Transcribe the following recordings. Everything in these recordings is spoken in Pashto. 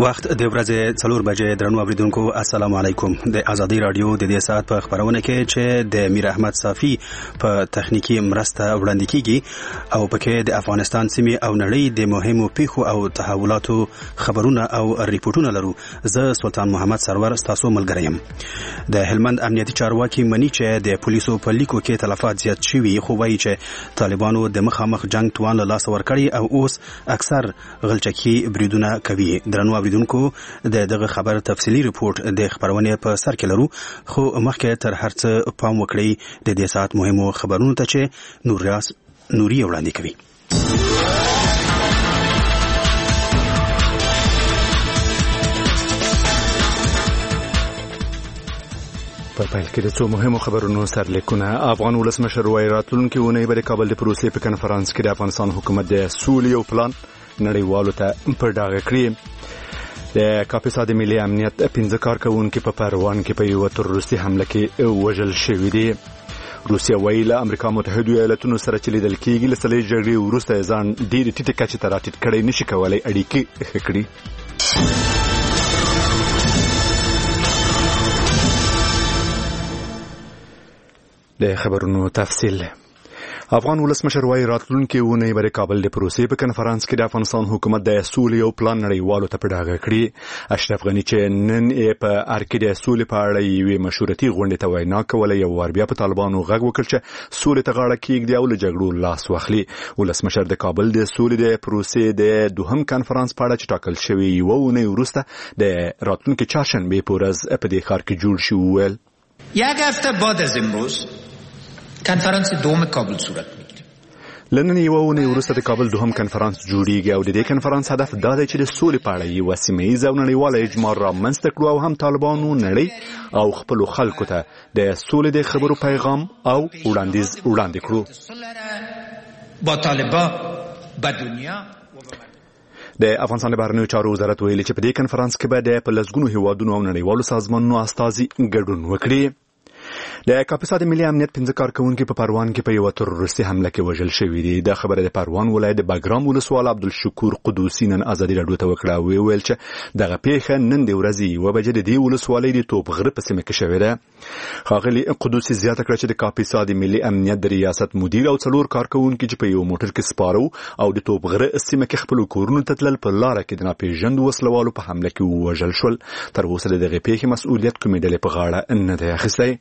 وخت د ورځې 4 بجې درنو اوریدونکو السلام علیکم. د ازادي رادیو د دې ساعت په خبرونه کې چې د میر احمد صافی په تخنیکی مرسته وړاندې کیږي او پکې د افغانستان سیمې او نړۍ د مهمو پیښو او تحولاتو خبرونه او ریپورتونه لرو. زه سلطان محمد سرور تاسو ملګری یم. د هلمند امنیتي چارواکي منی چې د پولیسو په لیکو کې تلفات زیات شوي خو وایي چې طالبانو د مخامخ جنگ توان له لاس ورکړي او اوس اکثر غلچکی بریدونه کوي. درنو اوریدونکو د دغه خبر تفصیلی ریپورت د خبرونه په سر کې لرو، خو مخکې تر هر څه پام وکړئ د دې ساعت مهمو خبرونو ته چې نوري وړاندې کوي. په پیل کې د څو مهمو خبرونو سرلیکونه. افغان ولسمشر وایي راتلونکي اونۍ به د کابل د پروسې په کنفرانس کې د افغانستان حکومت د سولې او پلان نړیوالو ته په ډاګه کړي. د کاپیسا د ملي امنیت 15 کارکونکو په پروان کې په یو تروریستي حمله کې وژل شوي دي. روسیا وایي له امریکا متحده ایالاتونو سره چې لیدل کېږي له سړې جګړې وروسته ځان ډېرې ټیټې کچې ته راټیټ کړی نشي کولی اړیکې ښه کړي. د خبرونو تفصیل. افغان ولسمشر وایي راتلونکي اونۍ به د کابل د پروسې په کنفرانس کې د افغانستان حکومت د سولې او پلان نړیوالو ته په ډاګه کړي. اشرف غني چې نن په ارکې د سولې په اړه یوې مشورتي غونډې ته وینا کوله، یو وار بیا په طالبانو غږ وکړ چې سولې ته غاړه کېږدي او له جګړو لاس واخلي. ولسمشر د کابل د سولې د پروسې د دوهم کنفرانس په اړه چې ټاکل شوی یوه اونۍ وروسته د راتلونکي چهارشنبې په ورځ په دې ښار کې جوړ شي وویل یک هفته بعد از امروز کنفرانس دوم کابل صورت میگیره. لنن یو اونۍ وروسته د کابل دوهم کنفرانس جوړیږي او د دې کنفرانس هدف دا دی چې د سولې په اړه یوه سیمه‌ییزه او نړیواله اجماع رامنځته کړو او هم طالبانو نړۍ او خپلو خلکو ته د سولې د خبرو پیغام او وړاندې کړو. با طالبان به دنیا د افغانستان د بهرنیو چارو وزارت ویلي چې په دې کنفرانس کې به د په لسګونو هیوادونو او نړیوالو سازمانونو استازي ګډون وکړي. د کاپیسا د ملي امنیت 15 کارکونکو په پروان کې په یو تروریستي حمله کې وژل شوي دي. د خبره د پروان ولایت د باګرام ولسوال عبدالشکور قدوسی نن ازادي راډیو ته وکړه او ویل چې دغه پیښه نن د ورځې 1 بجې د دې ولسوالۍ د توپ غره په سیمه کې شوې ده. ښاغلي قدوسی زیاته کړه چې د کاپیسا د ملي امنیت د ریاست مدیر او 4 کارکونکو چې په یو موټر کې سپاره او د توپ غره سیمه کې خپل کورونو ته تلل په لار کې د ناپېژاندو وسلوالو په حمله کې وژل شول. تر اوسه د دغه پیښې مسؤلیت کومې ډلې په غاړه نه دی اخیستی.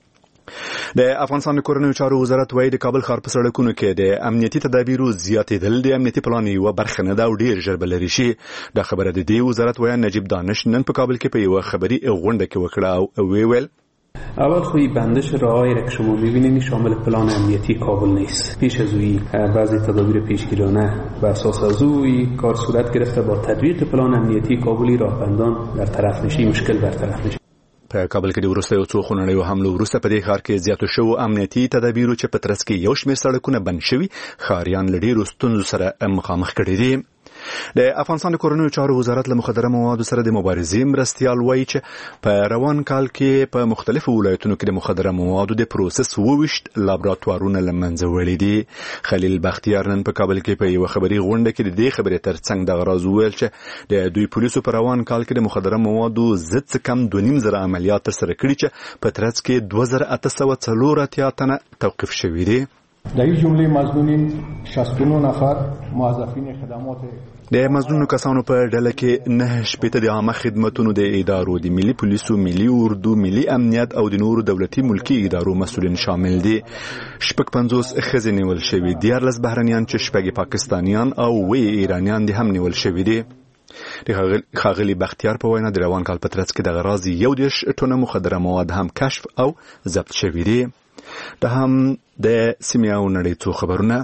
د افغانستان د کورنیو چارو وزارت وایي د کابل ښار په سړکونو کې د امنیتي تدابیرو زیاتېدل د امنیتي پلان یوه برخه نه ده او ډېر ژر به لرې شي. دا خبره د دې وزارت وایي نجیب دانش نن په کابل کې په یوه خبري غونډه کې وکړه او ویل اول خوی بندش راههایی را که شما می‌بینید شامل پلان امنیتی کابل نیست. پیش از اوی بعضی تدابیر پیشگیرانه بر اساس از اوی کار صورت گرفته با تطبیق پلان امنیتی کابلی راهبندان در طرف نشی مشکل برطرف نشي. په کابل کې د وروستیو څو خونړیو حملو وروسته په دې ښار کې زیاتو شوو امنیتي تدابیرو چې په ترڅ کې یو شمېر سړکونه بند شوي ښاریان له ډېرو ستونزو سره مخامخ کړي دي. د افغانستان د کورنیو چارو وزارت له مخدره موادو سره د مبارزې مرستیال وایي چې په روان کال کې په مختلفو ولایتونو کې د مخدره موادو د پروسس 22 لابراتوارونه له منځه وړي دي. خلیل بختیار نن په کابل کې په یوه خبري غونډه کې د دې خبرې ترڅنګ دغه راز وویل چې د دوی پولیسو په روان کال کې د مخدره موادو ضد څه کم 2.5 عملیات ترسره کړي چې په ترڅ کې 2884 تنه توقیف شوي دي. در این جمله مظنونین 69 نفر موظفین خدمات د مظنونو کسانو په ډله کې 9 د عامه خدمتونو د ادارو د ملي پولیسو، ملي اردو، ملي امنیت او د نورو دولتي ملکی ادارو مسؤلین شامل دي. 50 ښځې نیول شوي، 14 بهرنیان چې 6 پاکستانیان او 8 ایرانیان دي هم نیول شوي دي. د ښاغلي بختیار په وینا د روان کال په ترڅ کې دغه راز 11 ټنه مخدره مواد هم کشف او ضبط شوي دي. دا هم د سیمې او نړۍ څو خبرونه.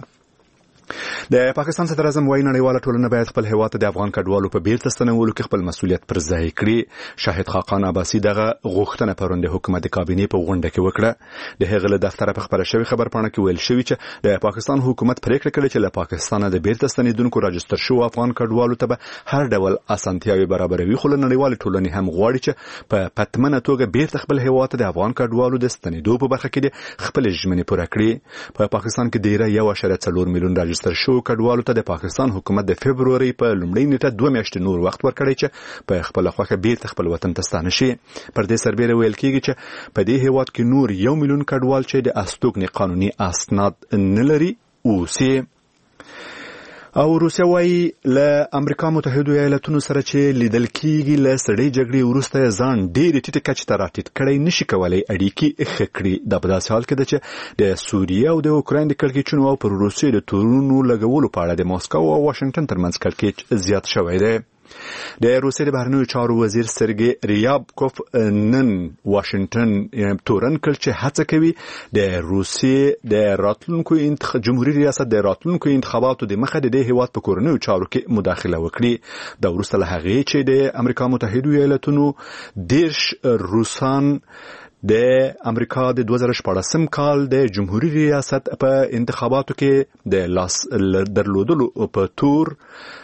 د پاکستان صدر اعظم وایي نړیواله ټولنه باید خپل هیواد ته د افغان کډوالو په بیرته ستنولو کې خپل مسؤلیت پر ځای کړي. شاهد خاقان عباسي دغه غوښتنه پرون د حکومت کابینې په غونډه کې وکړه. د هغه له دفتره په خبره شوی خبرپاڼه کې ویل شوی چې د پاکستان حکومت پریکړه کړې چې له پاکستانه د بیرته ستنېدونکو راجستر شو افغان کډوالو ته به هر ډول اسانتیاوي برابروي، خو له نړیوالې ټولنې هم غواړي چې په پتمنه توګه بیرته خپل هیواد ته د افغان کډوالو د ستنېدو په برخه کې خپل ژمنې پوره کړي. په پاکستان کې ډیره 1.4 میلیون رجستر شو کډوالو ته د پاکستان حکومت د فبروري په لومړۍ نیټه 2 میاشتې نور وخت ورکړی چې په خپل خوخه بیرته خپل وطن ته ستانه شي. پر دې سربېره ویل کېږي چې په دې هیواد کې نور 1 میلیون کډوال چې د استوګنې قانوني اسناد نه لري اوسي. او روسیا وايي له امریکا متحده ایالاتونو سره چې لیدل کېږي له سړې جګړې وروسته ځان ډېرې ټیټې کچې ته راټیټ کړی نشي کولی اړیکې ښه کړي. دا په داسې حال کې ده چې د سوریې او د اوکراین د کړکېچونو او پر روسیې د تورونو لګولو په اړه د موسکو او واشنګټن ترمنځ کړکېچ زیات شوی دی. د روسیې د بهرنیو چارو وزیر سرګی ریابکوف نن واشنګټن تورن کړ چې هڅه کوي د روسیې د راتلونکو جمهوریت ریاست د راتلونکو انتخاباتو د مخه د هیواد په کورنیو چارو کې مداخله وکړي. دا وروسته له هغې چې د امریکا متحده ایالاتونو 10 روسان د امریکا د 2014 کال د جمهوریت ریاست په انتخاباتو کې د لاس درلودلو په تور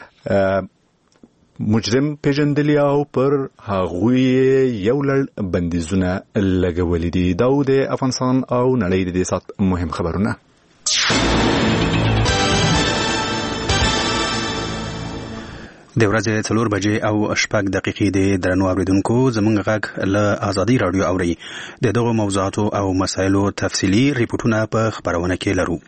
مجرم پیژندلی او پر هغوی یو لړ بندیزونه لګولي دي. دا د افغانستان او نړۍ د سات مهم خبرونه. د ورځې 4 بجې او 6 دقیقې د درنو اوریدونکو زموږ غږ له آزادي رادیو اوري. د دغه موضوعاتو او مسایلو تفصیلی ریپورتونه په خبرونه کې لرو.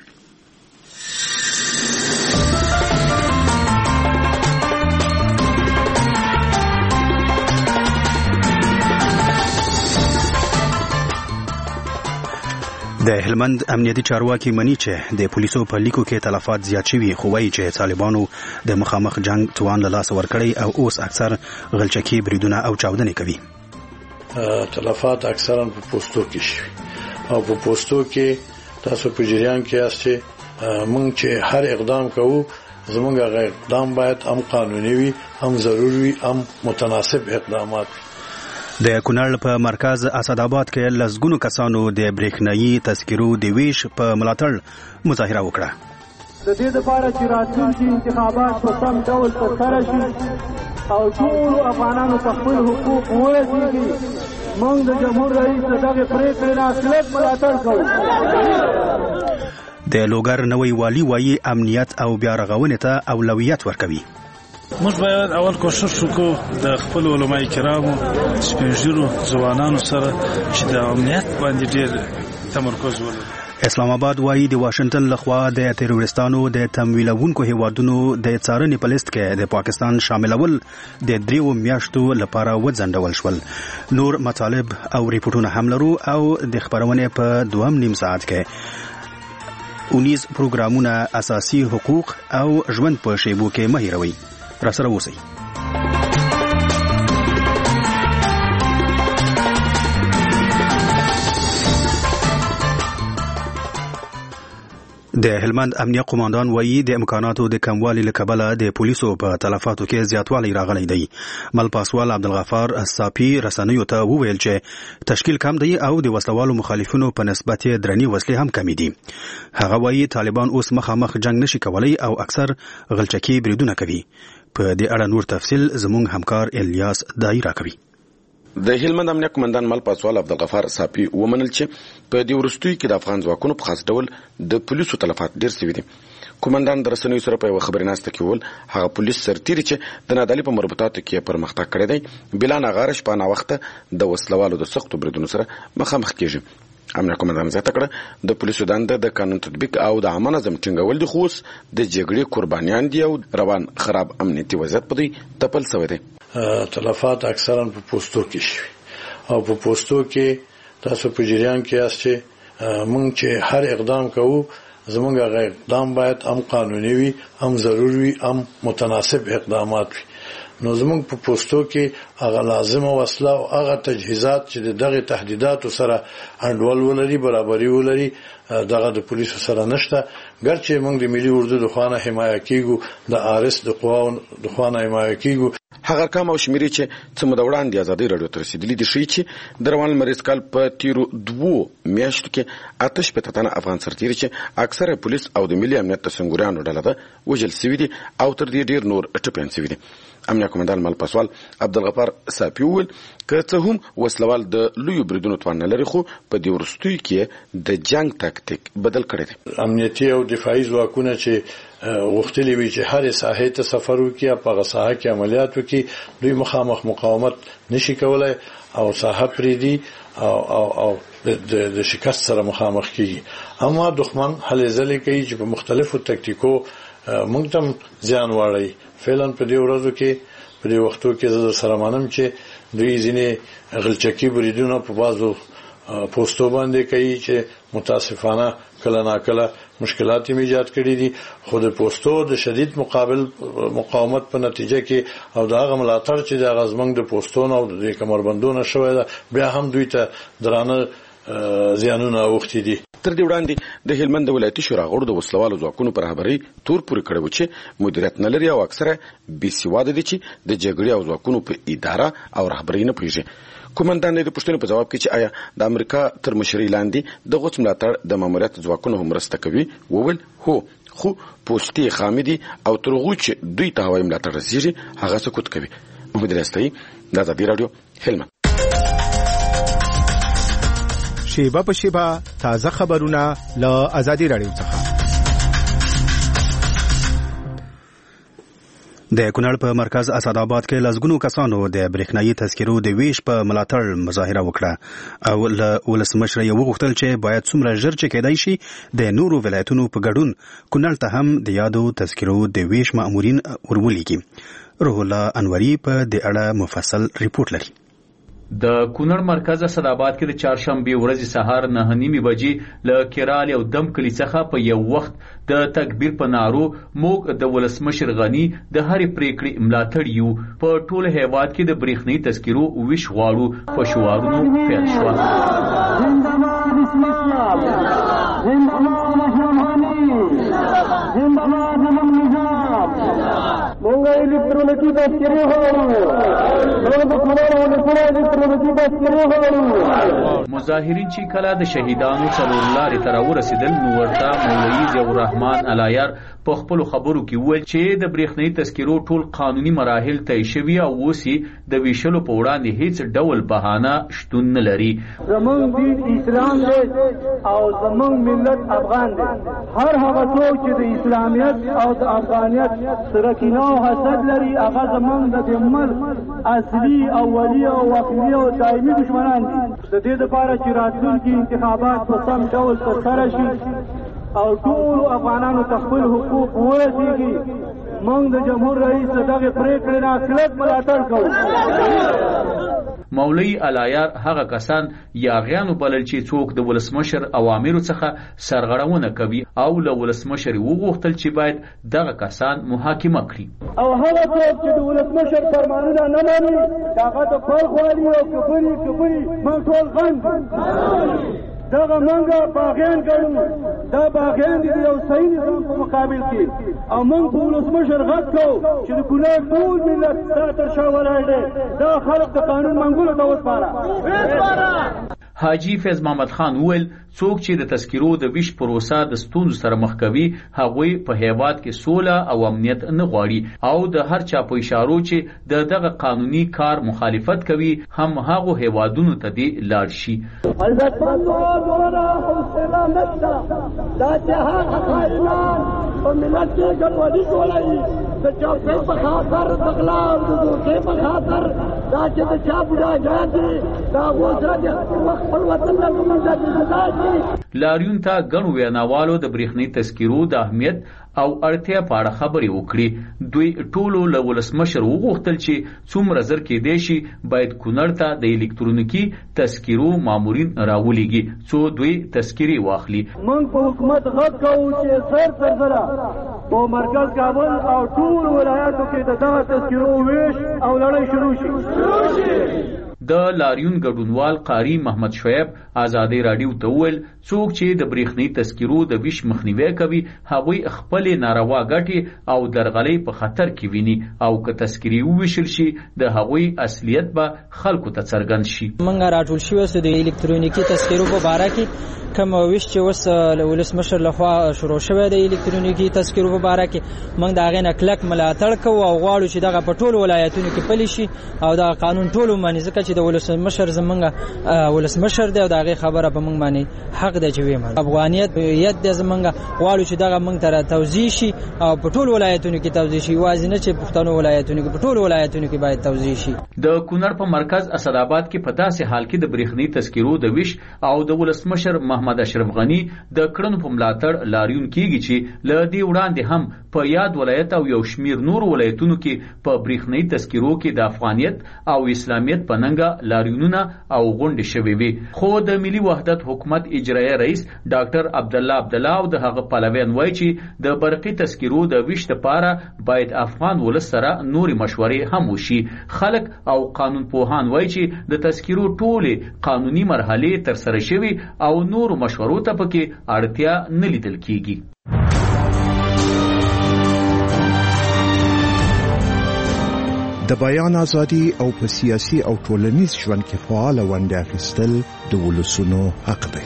د هلمند امنیتي چارواکي مني چې د پولیسو په لیکو کې تلفات زیات شوي، خو وایي چې طالبانو د مخامخ جنگ توان له لاسه ورکړی او اوس اکثر غلچکي بریدونه او چاودنې کوي. تلفات اکثرا په پوسټو کې شوي او په پوسټو کې تاسو په جریان کې یاست چې موږ چې هر اقدام کوو زموږ هغه اقدام باید هم قانوني وي، هم ضروري وي، هم متناسب اقدامات. د کونړ په مرکز اسداباد کې لسګونو کسانو د برېښنايي تذکرو د ویش په ملاتړ مظاهره وکړه. د دې لپاره چې راتلونکي انتخابات په سم ډول ترسره شي او ټول افغانانو ته خپل حقوق ورسیږي، موږ د جمهور رئیس دغه پریکړې نه کلک ملاتړ کوو. د لوګر نوی والی وایي امنیت او بیا رغونې ته اولویت ورکوي. موږ باید اول کوشش وکړو د خپل علماء کرامو سپینږیرو ځوانانو سره چې د امنیت باندې ډېر تمرکز ولرو. اسلام آباد وایي د واشنګټن لخوا د تروریستانو د تمویلونکو هیوادونو د څارنې په لیست کې د پاکستان شاملول د 3 میاشتو لپاره وځنډول شول. نور مطالب او ریپورتونه هم لرو او د خبرونې په 2.5 ساعت کې 19 پروګرامونه اساسي حقوق او ژوند په شیبو کې مه هیروئ. را سره اوسئ. د هلمند امنیه قوماندان وایي د امکاناتو د کموالي له کبله د پولیسو په تلفاتو کې زیاتوالی راغلی دی. مل پاسوال عبدالغفار صافي رسنیو ته وویل چې تشکیل کم دی او د وسلوالو مخالفینو په نسبت درنی وسلې هم کمی دي. هغه وایي طالبان اوس مخامخ جنگ نشي کولی او اکثر غلچکي بریدونه کوي. په دې اړه نور تفصیل زموږ همکار الیاس دای راکوي. د هلمند امنیه قومندان مل پاسوال عبدالغفار صافي ومنل چې په دې وروستیو کې د افغان ځواکونو په خاص ډول د پولیسو تلفات ډېر شوي دي. قومندان د رسنیو سره په یوه خبرناسته کې وویل هغه پولیس سرتیري چې د نادعلي په مربوطاتو کې پرمختګ کړی دی بلا ناغاره شپه ناوخته د وسلوالو د سختو بریدونو سره مخامخ کېږي. امنیه قومندان زیاته کړه د پولیسو دنده د قانون تطبیق او د عامه نظم ټینګول دي، خو د جګړې قربانیان دي او روان خراب امنیتي وضعیت په دوی تپل شوی دی. تلفات اکثرا په پوسټو کې شوي او په پوسټو کې تاسو په جریان کې یاست چې موږ چې هر اقدام کوو زموږ هغه اقدام باید هم قانوني وي، هم ضروري وي، هم متناسب اقدامات وي. نو زموږ په پوسټو کې هغه لازمه وسله او هغه تجهیزات چې دغه تهدیداتو سره انډول ولري، برابري ولري، دغه د پولیسو سره نشته. ګرچې موږ د ملي اردو د خوا نه حمایه کیږو، د آرس د قواو د خوا نه حمایه کیږو. هغه کم او شمیرې چې څه موده وړاندې ازادۍ راډیو ته رسېدلي دي ښیي چې د روان لمریز کال په تیرو 2 میاشتو کې 88 تنه افغان سرتیري چې اکثره پولیس او د ملي امنیت د سنګوریانو ډله ده وژل شوي دي او تر دې ډېر نور ټپیان شوي دي. امنیه قومندان مل پاسوال عبدالغفار صافي وویل که څه هم وسلوال د لویو بریدونو توان نه لري، خو په دې وروستیو کې د جنګ تاکتیک بدل کړی دی. امنیتي او دفاعي ځواکونه چې غوښتلی وي چې هر ساحه ته سفر وکړي په هغه ساحه کې عملیات وکړي دوی مخامخ مقاومت نشي کولای او ساحه پریدي او د شکست سره مخامخ کیږي اما دښمن هلې ځلې کوي چې په مختلفو تکتیکو موږ تم ځان واړی فعلا په دې ورځو کې په دې وختو کې زه سره مانم چې دوی ځینې غلچکی بریدونه په بازو پوسټو باندې کوي چې متاسفانه کله ناکله مشکلات یې ایجاد کړي دي خو د پوسټو د شدید مقاومت په نتیجه کې او د هغه ملاتړ چې د غزمنګ د پوسټونو او د کمربندونو شوی ده بیا هم دوی ته درانه زیانونه اوختي دي. تر دې وړاندې د هلمند ولایتي شورا غړو د وسلوالو ځواکونو پر خبري تور پورې کړو چې مدیریت نه لري او اکثره بي سواده دي چې د جګړې او ځواکونو په اداره او رهبري نه پیژني. کومندان د پښتنو په جواب کې چې آیا د امریکا تر مشرۍ لاندې د غوڅ ملاتړ د ماموریت ځواکونو هم مرسته کوي وویل هو خو پوسټي خامدي او ترغو چې دوی ته هوایي ملاتړ رسیږي هغه سکوت کوي. محمد رستائی د ازادي رادیو هلمند. شیبه په شیبه تازه خبرونه له ازادي رادیو څخه. د کونړ په مرکز اسداباد کې لزګونو کسانو د برېښنايي تذکرو د ویش په ملاتړ مظاهره وکړه او له ولسمشر یې وغوښتل چې باید څومره ژر چې کېدای شي د نورو ولایتونو په ګډون کونړ ته هم د یادو تذکرو د ویش مامورین ورولېږي. روح الله انوري په دې اړه مفصل ریپورت لري. د کونړ مرکز اسداباد کې د چهارشنبه ورځې سهار 9:30 بجې له کیرال او دم کلی څخه په یو وخت د تکبیر په نارو موږ د ولسمشر غنی د هرې پریکړې ملاتړ یو په ټول هیواد کې د برېښنايي تذکرو ویش غواړو په شعارونو پیل شو. زندباد اسلام زندباد رحماني زندباد نظام موږ الکترونیکی تذکرې مظاهرین چې کله د شهیدانو څلور لارې ته راورسېدل نو ورته مولوي ضیاء الرحمن علایار په خپلو خبرو کې وویل چې د برېښنايي تذکرو ټول قانوني مراحل طی شوي او اوس د ویشلو په وړاندې هیڅ ډول بهانه شتون نه لري. زموږ دین اسلام دی او زموږ ملت افغان دی. هر هغه څوک چې د اسلامیت او د افغانیت سره کینه او حسد لري هغه زموږ د ملک اصلي اولی او اخري او دایمي دشمنان دي. د دې لپاره چې راتلونکي انتخابات په سم ډول ترسره شي او ټول افغانانو ته خپل حقوق ورسیږي موږ د جمهور رئیس دغه پریکړې نه کلک ملاتړ کوو. مولوي علایار هغه کسان یاغیانو بلل چې څوک د ولسمشر اوامرو څخه سرغړونه کوي او له ولسمشر وغوښتل چې باید دغه کسان محاکمه کړي او هغه څوک چې د ولسمشر فرمانونه نه ماني هغه د فرق والی او کفري موږ ټول غند دغه منګه باغیان ګڼو. دا باغیان دي یو صحیح نظام په مقابل کې او موږ په ولسمشر غږ کوو چې د کونړ ټول ملت دا تر شا ولاړ دی. دا خلک د قانون منګولو ته وسپاره. حاجی فیض محمد خان وویل څوک چې د تذکرو د ویش پروسه د ستونزو سره مخ کوي هغوی په هیواد کې سوله او امنیت نه غواړي او د هر چا په اشارو چې دغه قانوني کار مخالفت کوي هم هغو هیوادونو ته دی لاړ شي. دوره حوصله نشته دا چې هغه خائنان په ملت کې ګډوډي کولای د چوکۍ په خاطر د غلا او د دوکې په خاطر دا چې د چا بډاګان دي دا وسره د خپل وطن له کومه لاریون ته ګڼو ویناوالو د برېښنايي تذکرو د اهمیت او اړتیا په اړه خبرې وکړي. دوی ټولو له ولسمشر وغوښتل چې څومره زر کېدای شي باید کونړ ته د الکترونیکي تذکرو مامورین راولېږي څو دوی تذکرې واخلي. موږ په حکومت غږ کوو چې سره په مرکز کابل او ټول ولایاتو کې د دغه تذکرو ویش او لړۍ شروع شي. د لاریون ګډونوال قاری محمد شعیب ازادي رادیو ته وویل څوک چې د برېښنايي تذکرو د ویش مخنیوي کوي هغوی خپل ناروا ګټې او درغلۍ په خطر کې ویني او که تذکرې وویشل شي د هغوی اصلیت به خلکو ته څرګند شي. موږ راټول شوي اوس د الکترونیکي تذکرو په باره کې کوم ویش چې اوس ولسمشر لخوا شروع شوی د الکترونیکي تذکرو په باره کې موږ د هغې نه کلک ملاتړ کوو او غواړو چې دغه په ټولو ولایتونو کې پلی شي او دغه قانون ټولو مني ځکه چې چې د ولسمشر زمونږ ولسمشر دی او د هغې خبره په موږ باندې حق دی چې ویې افغانیت هویت دی زمونږ غواړو چې دغه موږ ته توضیح شي او په ټول ولایتونو کې توضیح شي یوازې نه چې پښتنو ولایتونو کې په ټول ولایتونو کې باید توضیح شي. د کونړ په مرکز اسداباد کې په داسې حال کې د برېښنايي تذکرو د ویش او د ولسمشر محمد اشرف غنی د کړنو په ملاتړ لاریون کیږي چې له دې وړاندې هم په یاد ولایت او یو شمیر نور ولایتونو کې په برېښنايي تذکرو کې د افغانیت او اسلامیت په ننګه لاریونونه او غونډې شوې وي. خو د ملي وحدت حکومت اجرایي رئیس ډاکټر عبدالله او د هغه پلویان وایي چې د برقي تذکرو د ویش لپاره باید افغان ولس سره نورې مشورې هم وشي. خلک او قانون پوهان وایي چې د تذکرو ټولې قانوني مرحلې تر سره شوي او نورو مشورو ته پکې اړتیا نه لیدل کیږي. د بیان ازادي او په سیاسي او ټولنیز ژوند کې فعال ونډه اخیستل د ولسونو حق دی.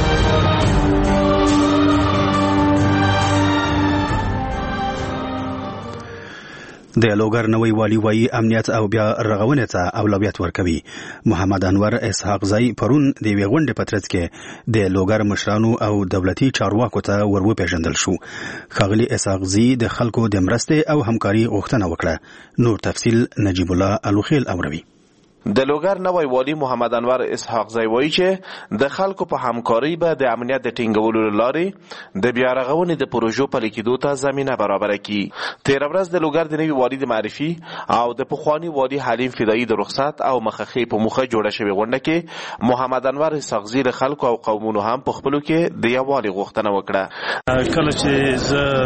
د لوګر نوی والی وایي امنیت او بیا رغونې ته اولویت ورکوي. محمد انور اسحاق زئی پرون د یوې غونډې په ترڅ کې د لوګر مشرانو او دولتي چارواکو ته وروپېژندل شو. ښاغلي اسحاق زئی د خلکو د مرستې او همکاري غوښتنه وکړه. نور تفصیل نجیب الله الوخیل اوروي. د لوګر نوی والی محمد انور اسحاق زئی وایي چې د خلکو په همکاري به د امنیت د ټینګولو لارې د بیا رغونې د پروژو پلي کېدو ته زمینه برابره کړي. تېره ورځ د لوګر د نوي والي د معرفي او د پخواني والي حلیم فدایي د رخصت او مخخې په موخه جوړه شوې غونډه کې محمد انور اسحاق زئی د خلکو او قومونو هم په خپلو کې د یووالي غوښتنه وکړه. کله چې زه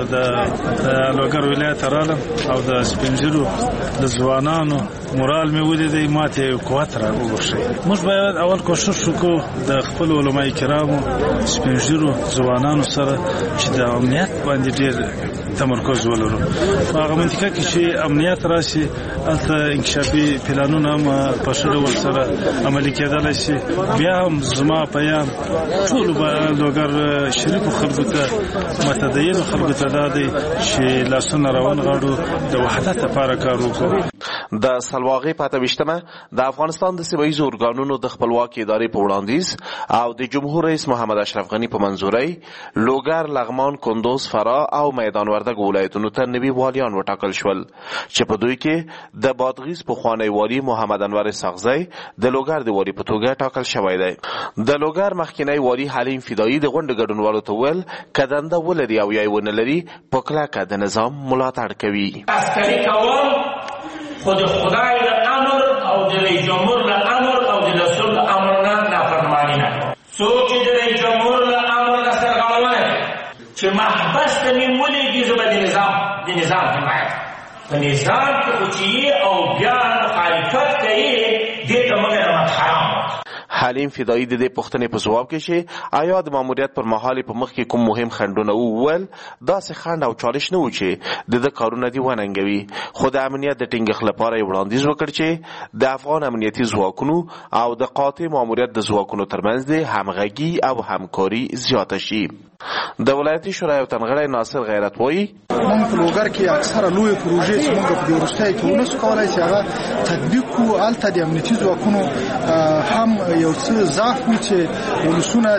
د لوګر ولایت رالم او د سپینږیرو د ځوانانو مورال مې ولیدی ماته قوت را وبخښي. موږ باید اول کوشش وکړو د خپل علماء کرامو سپینږیرو ځوانانو سره چې د امنیت باندې ډېر تمرکز ولرو. په هغه منطقه کې چې امنیت راشي هلته انکشافي پلانونه هم په ښه ډول سره عملي کېدلی شي. بیا هم زما پیام ټولو لوګر شریفو خلکو ته متدینو خلکو ته دا دی چې لاسونه راونغاړو د وحدت لپاره کار وکړو. د سلواغې په 28مه د افغانستان د سیمه ییزو ارګانونو د خپلواکۍ ادارې په وړاندیز او د جمهور رئیس محمد اشرف غنی په منظورۍ لوګر، لغمان، کندوز، فراه او میدان وردګ ولایتونو ته نوي والیان وټاکل شول چې په دوی کې د بادغیس پخوانی والی محمد انور اسحاق زئی د لوګر د والی په توګه ټاکل شوی دی. د لوګر مخکینی والی حلیم فدایي د غونډې ګډونوالو ته وویل که دنده ولري او یا یې ونه لري په کلکه د نظام ملاتړ کوي. عسکري کول خو د خدای له امر او د رئیس جمهور له امر او د رسول له امر نه نافرماني نه. څوک چې د رئیس جمهور له امر نه سرغړونه چې محبس ته مې ولیږي زه به د نظام حمایت په نظام کې خو چې او بیا مخالفت کوي دې ته موږ رحمت حرام. حلیم فدایي د دې پوښتنې په ځواب کې چې آیا د ماموریت پر مهال په مخ کې کوم مهم خنډونه وویل داسې خنډ او چالش نه و چې د کارونه دی وننګوي. خو د امنیت د ټینګښت لپاره یې وړاندیز وکړ چې د افغان امنیتي ځواکونو او د قاطع ماموریت د ځواکونو ترمنځ د همغږي او همکاري زیاته شي. د ولایتي شورا یو تنغړی ناصر غیرت وایي موږ په لوګر کې اکثره لوی پروژې چې موږ په وروستۍ کې ونسو کولای چې هغه تطبیق کړو. هلته د امنیتي ځواکونو هم یو څه ضعف وي چې ولسونه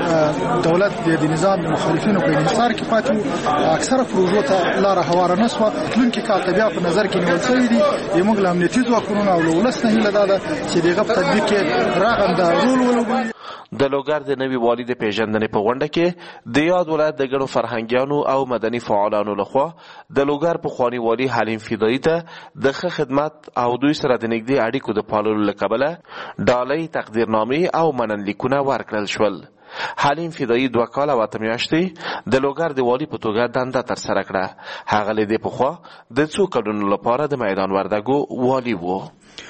د دولت د نظام د مخالفینو په انحصار کې پاتې وو. اکثره پروژو ته لاره هواره نه سوه. تلونکي کال ته بیا په نظر کې نیول شوي دي. موږ له امنیتي ځواکونو او له ولس نه هیله دا ده چې د هغه په تطبیق کې رغنده رول ولوبوي. د لوګر د نوي والي د پیژندنې په غونډه کې د یاد ولایت د ګڼو فرهنګیانو او مدني فعالانو لخوا د لوګر پخواني والي حلیم فدایي ته د ښه خدمت او دوی سره د نږدې اړیکو د پاللو له کبله ډالۍ، تقدیرنامې او مننلیکونه ورکړل شول. حلیم فدایي 2 کال او 8 میاشتې د لوګر د والي په توګه دنده ترسره کړه. هغه له دې پخوا د څو کلونو لپاره د میدان وردګو والي و.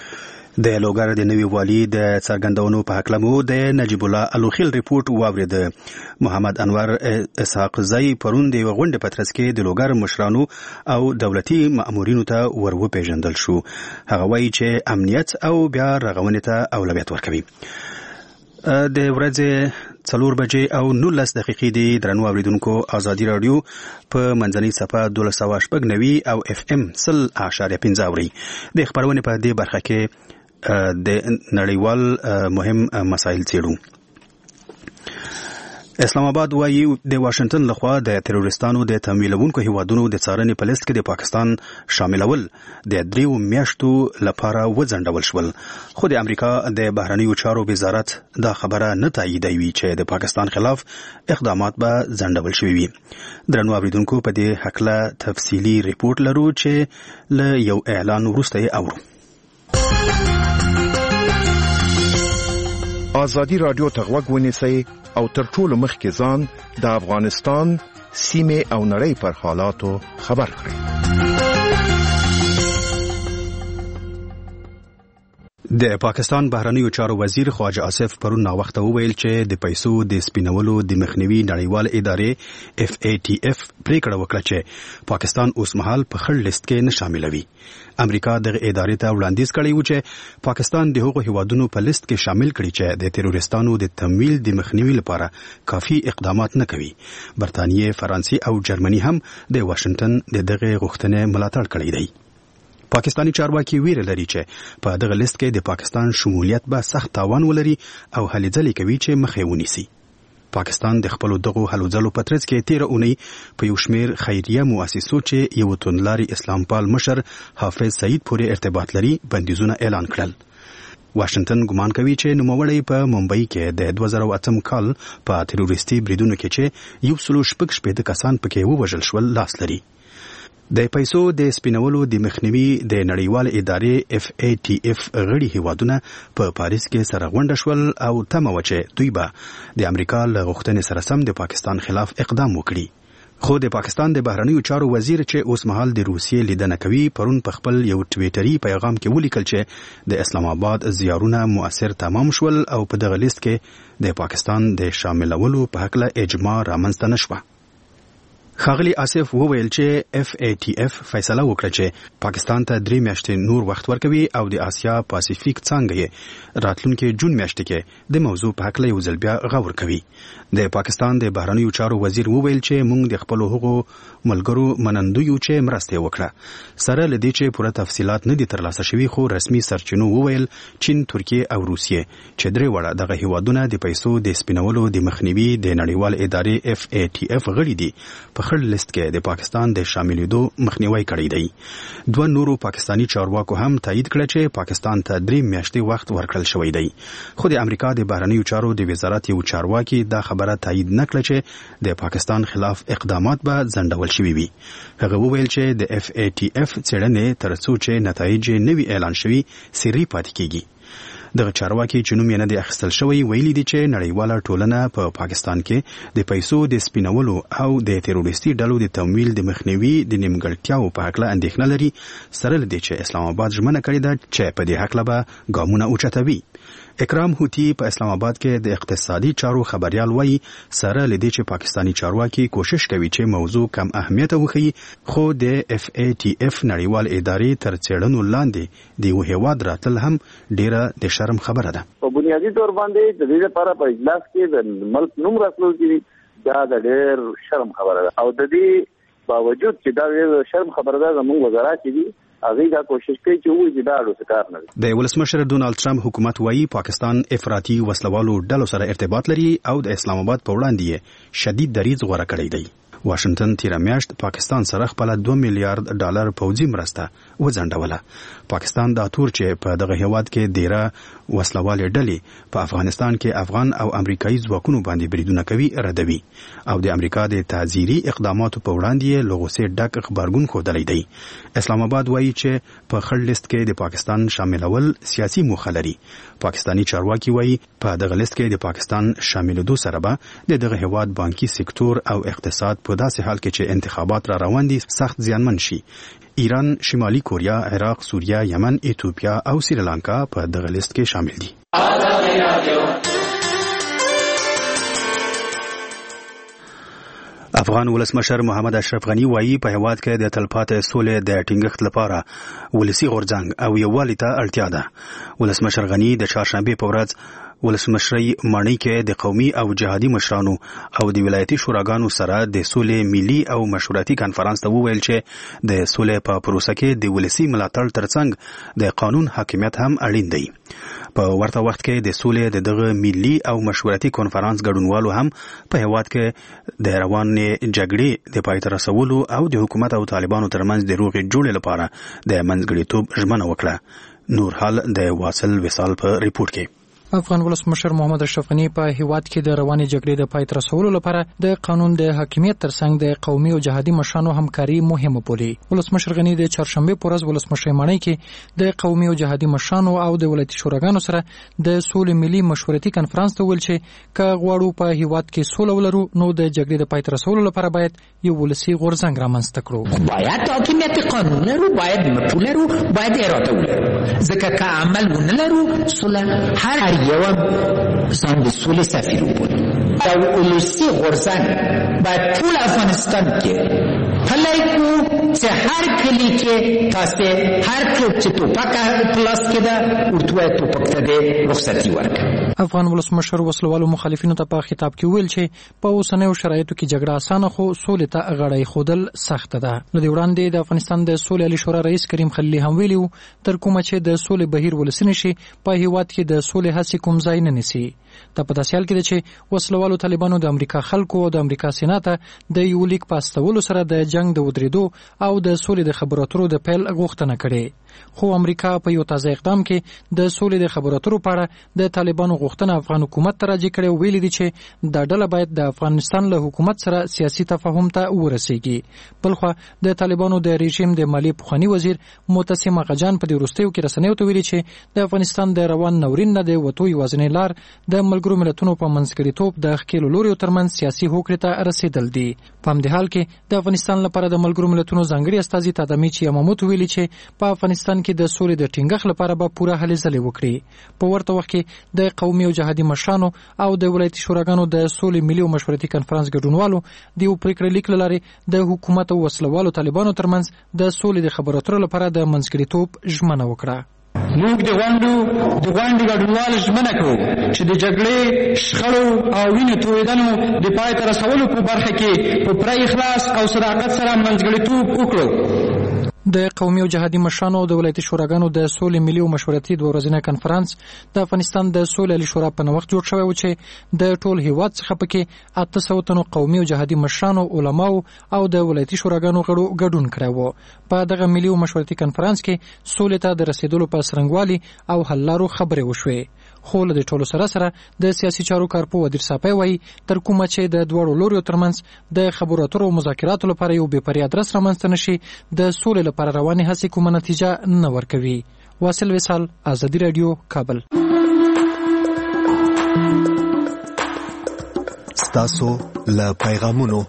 د لوګر د نوي والي د څرګندونو په هکله مو د نجیب الله الوخیل ریپورت واورید. محمد انور اسحاق زئی پرون د غونډې په ترڅ کې د لوګر مشرانو او دولتي مامورینو ته وروپېژندل شو. هغه وایي چې امنیت او بیا رغونې ته اولویت ورکوي. د ورځې 4 بجې او 19 دقیقې دی. درنو اوریدونکو، ازادي رادیو په منځنۍ صفحه 1290 او FM 100.5 اوري. د خبرونه په دې برخه کې د نړیوال مهم مسایل څیړو. اسلام آباد وایي د واشنگټن لخوا د تروریستانو د تمویلونکو هیوادونو د څارنې په لیست کې د پاکستان شاملول د 3 میاشتو لپاره وځنډول شول، خو د امریکا د بهرنیو چارو وزارت دا خبره نه تاییدوي چې د پاکستان خلاف اقدامات به ځنډول شوي وي. درنو اوریدونکو په دې هکله تفصیلي ریپورت لرو چې له یو اعلان وروسته یې اورو. آزادی رادیو ته غوږ ونیسئ او تر ټولو مخکې ځان د افغانستان سیمې او نړۍ پر حالاتو خبر کړئ. د پاکستان بهرنیو چارو وزیر خواجه آصف پرون ناوخته وویل چې د پیسو د سپینولو د مخنیوي نړیوال ادارې FATF پریکړه وکړه چې پاکستان اوس مهال په خړ لیست کې نه شاملوي. امریکا دغه ادارې ته وړاندیز کړی و چې پاکستان د هغو هیوادونو په لیست کې شامل کړي چې د تروریستانو د تمویل د مخنیوي لپاره کافي اقدامات نه کوي. برتانیې، فرانسې او جرمني هم د واشنگټن د دغه غوښتنې ملاتړ کړی دی. پاکستانی چارواکي ویره لري چې په دغه لیست کې د پاکستان شمولیت به سخت تاوان ولري او هلې ځلې کوي چې مخې ونیسي. پاکستان د خپل دغه هلو ځلو په ترڅ کې 13 اونۍ په یو شمېر خیریه مؤسسو چې یو توندلاري اسلام پال مشر حافظ سعید پورې ارتباط لري بندیزونه اعلان کړل. واشنگټن ګمان کوي چې نوموړی په ممبئی کې د 2008 کال په تروریستي بریدونو کې چې 116 کسان پکې ووژل شول لاس لري. د پیسو د سپینولو د مخنیوي د نړیوال ادارې FATF غړي هیوادونه په پاریس کې سره غونډه شول او تمه و چې دوی به د امریکا له غوښتنې سره سم د پاکستان خلاف اقدام وکړي. خو د پاکستان د بهرنیو چارو وزیر چې اوس مهال د روسیې لیدنه کوي پرون په خپل یو ټویټري پیغام کې ولیکل چې د اسلام آباد زیارونه مؤثر تمام شول او په دغه لیست کې د پاکستان د شاملولو په هکله اجماع رامنځته نشوه. ښاغلي آصف وویل چې FATF فیصله وکړه چې پاکستان ته 3 میاشتې نور وخت ورکوي او د آسیا پاسفیک څانګه یې راتلونکي جون میاشتې کې د موضوع په هکله یو ځل بیا غور کوي. د پاکستان د بهرنیو چارو وزیر وویل چې موږ د خپل هغو ملګرو منندو یو چې مرسته وکړه سره لدی چې پوره تفصيلات نه دي ترلاسه شوي، خو رسمي سرچینو وویل چین، ترکیه او روسیې چې درې وړه دغه هیوادونه د پیسو د سپینولو د مخنیوي د نړیوال ادارې FATF غړي دي په خړ لیست کې د پاکستان د شاملېدو مخنیوي کړی دی. دوه نورو پاکستانی چارواکو هم تایید کړ چې پاکستان ته 3 میاشتې وخت ورکړل شوی دی، خو د امریکا د بهرنیو چارو د وزارت یو چارواکي دا خبره تایید نه کړه چې د پاکستان خلاف اقدامات به ځنډول شوي وي. هغه وویل چې د FATF څېړنې تر څو چې نتایج نوي اعلان شوي سری پاتې کیږي. دغه چارواکي چې نوم یې نه دی اخیستل شوی ویلي دي چې نړیواله ټولنه په پاکستان کې د پیسو د سپینولو او د تروریستي ډلو د تمویل د مخنیوي د نیمګړتیاو په هکله اندېښنه لري، سره له دې چې اسلام آباد ژمنه کړې ده چې په دې هکله به ګامونه اوچتوي. اکرام هوتی په اسلام آباد کې د اقتصادي چارو خبريال وایي سره لدی چې پاکستانی چارواکي کوشش کوي چې موضوع کم اهمیت وښيي، خو د FATF نړیوال ادارې تر څېړنو لاندې د یو هیواد راتل هم ډیره د شرم خبره ده. په بنیادی تور باندې د دې لپاره په اجلاس کې د ملک نوم راتلل کیږي دا د ډیر شرم خبره ده او د دې باوجود چې دا ډیر شرم خبره ده زموږ وزارت دي هغه دا کوشش کوي چې وایي چې دا اړو کار نه دی. د ولسمشر ډونالد ټرمپ حکومت وایي پاکستان افراطي وسلوالو ډلو سره ارتباط لري او د اسلام آباد په وړاندې شدید دریځ غوړه کړی دی. واشنگټن تیر میاشت پاکستان سره خپل $2 میلیارډ ډالر پوځي مرسته وځنډوله. پاکستان دا تور چې په دغه هیواد کې ډیره وسلوالې ډلې په افغانستان کې افغان او امریکایي ځواکونو باندې بریدونه کوي ردوي او د امریکا د تعزیري اقداماتو په وړاندې لغوسه ډک خبرګون خوده لیدي. اسلام آباد وایي چې په خړ لیست کې د پاکستان شاملول سیاسي موخه لري. پاکستانی چارواکي وایي په دغه لیست کې د پاکستان شاملېدو سره به دغه هیواد بانکي سکتور او اقتصاد په داسې حال کې چې انتخابات را روان دي سخت زیانمن شي. ایران، شمالي کوریا، عراق، سوریه، یمن، ایتوپیا او سریلانکا په دغه لیست کې شامل دي. افغان ولسمشر محمد اشرف غنی وایي په هیواد کې د تلپاتې سولې د ټینګښت لپاره ولسی غورځنګ او یووالي ته اړتیا ده. ولسمشر غنی د چهارشنبه په ورځ ولسمشرۍ ماڼۍ کې د قومي او جهادي مشرانو او د ولایتي شوراګانو سره د سولې ملي او مشورتي کانفرنس ته وویل چې د سولې په پروسه کې د ولسي ملاتړ ترڅنګ د قانون حاکمیت هم اړین دی. په ورته وخت کې د سولې د دغه ملي او مشورتي کانفرنس ګډونوالو هم په هیواد کې د روانې جګړې د پای ته رسولو او د حکومت او طالبانو ترمنځ د روغې جوړې لپاره د منځګړیتوب ژمنه وکړه. نور حال د واصل وصال په ریپورت کې. افغان ولسمشر محمد اشرف غنی په هیواد کې د روانې جګړې د پای ته رسولو لپاره د قانون د حاکمیت ترڅنګ د قومي او جهادي مشرانو همکاري مهمه بولي. ولسمشر غنی د چهارشنبه په ورځ ولسمشر ماڼۍ کې د قومي او جهادي مشرانو او د ولایتي شوراګانو سره د سولې ملي مشورتي کانفرنس ته ویل چې که غواړو په هیواد کې سوله ولرو نو د جګړې د پای ته رسولو لپاره باید یو ولسي غورځنګ رامنځته کړو. باید حاکمیت قانون لرو، باید مطلب لرو، باید اراده ولرو. ځکه که عمل ونلرو سوله هر یو ځان د سولې سفیر وبولي. دا ولسي غورځنګ باید ټول افغانستان کې پلی کړو چې هر کلی کې تاسو هر څوک چې توپک په لاس کې ده ورته توپک ته د رخصتي ورکړي. افغان ولسمشر وسلوالو مخالفینو ته په خطاب کې ویل چې په اوسنیو شرایطو کې جګړه اسانه خو سولې ته غړی خودل سخت ده. نو د وړاندې د افغانستان د سولې علی شورا رئیس کریم خلیلي هم ویلي تر کومه چې د سولې بهیر ولسي نشي په هیواد کې د سولې هڅې کوم ځای نه نیسي. دا په داسې حال کې ده چې وسلوالو طالبانو د امریکا خلکو او د امریکا سېنات د یو لیک په استولو سره د جنگ د ودرېدو او د سولې د خبرو اترو د پیل غوښتنه کړې. خو امریکا په یو تازه اقدام کې د سولې د خبرو اترو په اړه د طالبانو غوښتنه افغان حکومت ته راجع کړې او ویلي دي چې دا ډله باید د افغانستان له حکومت سره سیاسي تفاهم ته ورسیږي. بلخوا د طالبانو د رژیم د مالی پخوانی وزیر معتصم غجان په دې وروستیو کې رسنیو ته ویلي چې د افغانستان د روان ناورین نه د وتو یوازینۍ لار د ملګرو ملتونو په منځګړیتوب د ښکېلو لوریو ترمنځ سیاسي هوکړې ته رسیدل دي. په همدې حال کې د افغانستان لپاره د ملګرو ملتونو ځانګړي استازي تادمیچ یماموتو ویلي چې په افغانستان کې د سولې د ټینګښت لپاره به پوره هلې ځلې وکړي. په ورته وخت کې د قومي او جهادي مشرانو او د ولایتي شوراګانو د سولې ملي او مشورتي کانفرنس ګډونوالو د یو پریکړه لیک له لارې د حکومت او وسلوالو طالبانو ترمنځ د سولې د خبرو اترو لپاره د منځګړیتوب ژمنه وکړه. موږ د غونډې ګډونوال ژمنه کوو چې د جګړې شخړو او وینې تویېدنو د پای ته رسولو په برخه کې په پوره اخلاص او صداقت سره منځګړیتوب وکړو. د قومي او جهادي مشرانو د ولایتي شوراګانو د سولې ملي او مشورتي دوه ورځنی کانفرنس د افغانستان د سولې علی شورا په نوښت جوړ شوی و چې د ټول هیواد څخه پکې 800 تنو قومي او جهادي مشرانو، علماو او د ولایتي شوراګانو غړو ګډون کړی و. په دغه ملي او مشورتي کانفرنس کې سولې ته د رسیدلو په څرنګوالي او حل لارو خبرې وشوې. خو له ټولو سره د سیاسي چارو کارپو ودیر صاحب وایي تر کومه چې د دوړو لوريو ترمنځ د خبرو اترو او مذاکراتو لپاره یو بې پرې ادرس رامنځته نشي د سولې لپاره رواني هڅې کومه نتیجه نه ورکوي. واصل وصال، آزادي رادیو، کابل. ستاسو له پیغامونو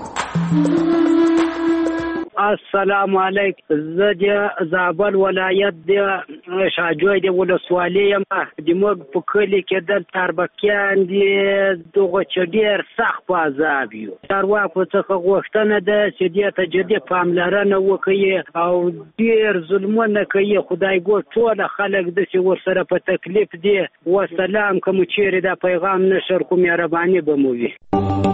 السلام علیکم. زه د زابل ولایت د شاجوی د ولسوالۍ یم. د موږ په کلي کې د تربکیان دي دغه چې ډېر سخت په عذاب یو. چارواکو څخه غوښتنه ده چې دې ته جدي پاملرنه وکړي او ډېر ظلمونه کوي. خدای ګور ټول خلک داسې ورسره په تکلیف دي. وسلام که مو چیرې دا پیغام نشر کوم مهرباني به مو وي.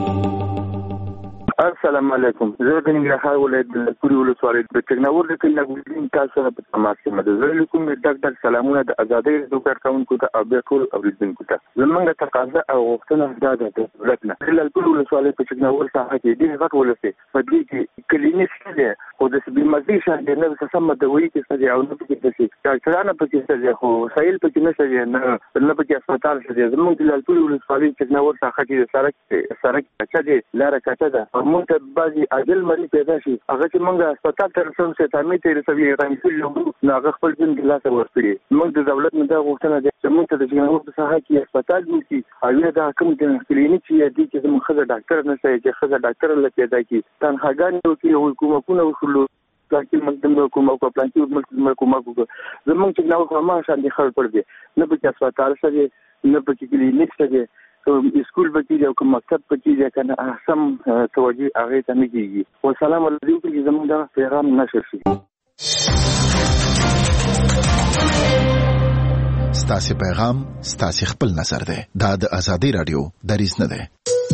السلام علیکم. زه د ننګرهار ولایت د پوری ولسوالۍ د ټکناور د کلنګوزین تاسو سره په تماس کې مده کوم. ډاکټر سلامونه د آزادۍ د کارکونکو ته او د ټول اوریدونکو ته زمونږ تقاضا او غوښتنه ده د دولت نه د پوری ولسوالۍ په ټکناور ساحه کې ډېر غټ ولسي په دې کې کلینیک شته خو د بیمارۍ شاده نه سم د وی کې څه او نه پکې څه ډاکټرانو پکې څه خو سایل پکې نه څه نه پکې هسپتال څه زمونږ د پوری ولسوالۍ ټکناور ساحه کې سرک چې لاره کاټه ده موږ ته بعضي عاجل مریض پیدا شي هغه چې موږ هسپتال ته رسوم چې تامې ته رسوي راځي نو هغه خپل ژوند د لاسه ورکړي. موږ د دولت نه دا غوښتنه ده چې موږ ته د ټکناور په ساحه کې هسپتال وي او دا کوم د کلینیک چې دي چې موږ خزه ډاکټر نه شي چې خزه ډاکټر له پیدا کی تنهاګان یو کې حکومتونه وشلو پلاستیک مقدمه کومه کو پلاستیک ملک کومه کو زمونږ چې نو کومه شان دي خلک پر دي نه په هسپتال سره نه په کلینیک سره اسکول بچی او کوم مکتب بچی کنه سم توجه هغه ته نه کیږي. والسلام علیکم چې زموږ دا پیغام نشر شي. ستاسو پیغام ستاسو خپل نظر دی. دا د ازادي رادیو دریځ نه دی.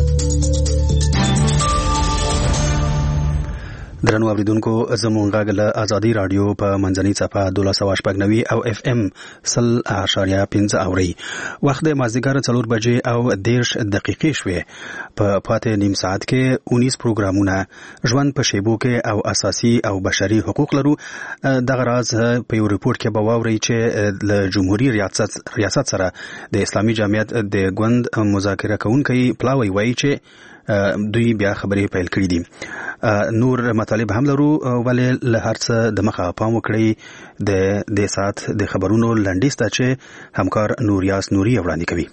درنو اوریدونکو زموږ غږ له ازادي رادیو په منځنۍ صفحه 1290 او اف ام 100.5 اوري. وخت د مازدیګر 4 بجې او 10 دقیقې شوې. په پاتې نیم ساعت کې 19 پروګرامونه ژوند په شیبو کې او اساسي او بشري حقوق لرو. دغه راز په یو ریپورت کې به واوري چې له جمهوریت ریاست سره د اسلامي جمعیت د ګوند مذاکره کوونکي پلاوی وایي چې دوی بیا خبرې پیل کړې دي. نور مطالب هم لرو ولې له هر څه د مخه پام وکړئ. د ساعت د خبرونو لنډیز ته چې همکار نوریاس نوري وړاندې کوي.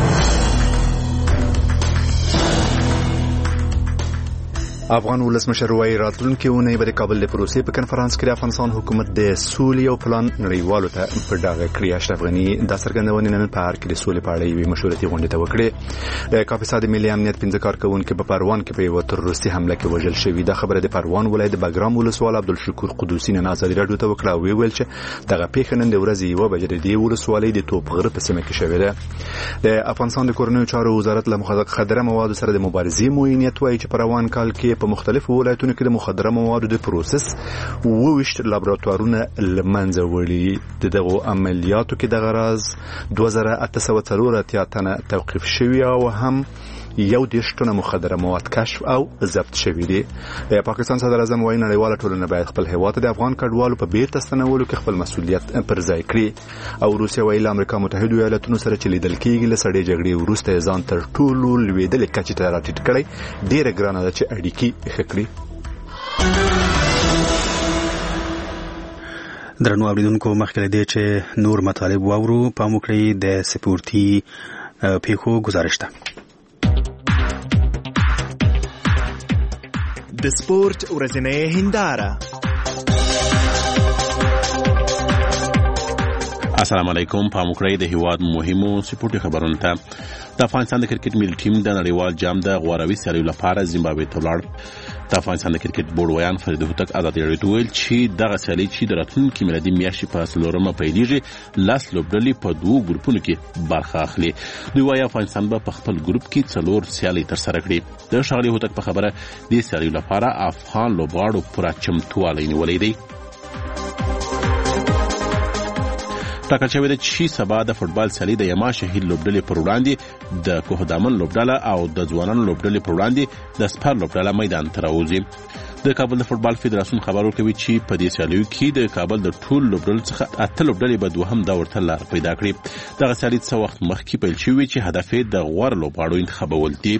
افغان ولسمشر وایي راتلونکي اونۍ به د کابل د پروسې په کنفرانس کې د افغانستان حکومت د سولې او پلان نړیوالو ته په ډاګه کړی. اشرف غني د څرګندونې نن په هر کې د سولې په اړه یوې مشورتي غونډې ته وکړې. د کاپیسا د ملي امنیت 15 کارکونکو په پروان کې په یو تروریستي حمله کې وژل شوي. د خبره د پروان ولایت د بګرام ولسوال عبدالشکور قدوسي نن ازادي رادیو ته وکړه او ویل چې دغه پیښه نن د ورځې 1 بجې د دې ولسوالۍ د توپغره په سیمه کې شوې ده. د افغانستان د کورنیو چارو وزارت له مخدره موادو سره د مبارزې موینیت وایي چې پروان کال کې په مختلفو ولایتونو کې د مخدره موادو د پروسس 22 لابراتوارونه لمنځه وړي. دغه عملیاتو کې د غرض 2804 تنه توقيف شوي او هم 11 ټنه مخدره مواد کشف او ضبط شوي دي. د پاکستان صدر اعظم وايي نړیواله ټولنه باید خپل هیواد د افغان کډوالو په بیرته ستنولو کې خپل مسؤلیت پر ځای کړي. او روسیا وايي امریکا متحده ایالاتونو سره چې لیدل کېږي له سړې جګړې وروسته ځان تر ټولو لویدلې کچې ته راټیټ کړي. ډېره ګرانه ده چې اړیکې ښه کړي. درنو اوریدونکو مخکې دې چې نور مطالب واورو پام وکړئ د سپورتي پیښو گزارش ته. د سپورت ورځنۍ هنداره. السلام علیکم. پام وکړئ د هیواد مهمو سپورتي خبرونو ته. د افغانستان د کرکټ ملي ټیم د نړیوال جام د غوراوي سیالیو لپاره زیمبابوې ته ولاړ. د افغانستان د کرکټ بورډ ویان فرید هوتک ازادي رادیو ته ویل چې دغه سیالي چې د راتلونکي میلادي میاشتې په 4مه پیلېږي 10 لوبډلې په 2 ګروپونو کې برخه اخلي. دوی وايي افغانستان به په خپل ګروپ کې 4 سیالي ترسره کړي. د ښاغلي هوتک په خبره د سیالیو لپاره افغان لوبغاړو پوره چمتووالی نیولی دی. ټاکل شوې ده چې سبا د فوټبال سیالي د یما شهید لوبډلې پر وړاندې د کوهدامن لوبډله او د ځوانانو لوبډلې پر وړاندې د سپار لوبډله میدان ته راوځي. د کابل د فوټبال فدراسیون خبر ورکوي چې په دې سیالیو کې د کابل د ټول لوبډلو څخه 8 لوبډلې به دوهم دور ته لار پیدا کړي. دغه سیالي څه وخت مخکې پیل شوې چې هدف یې د غوره لوبغاړو انتخابول دي.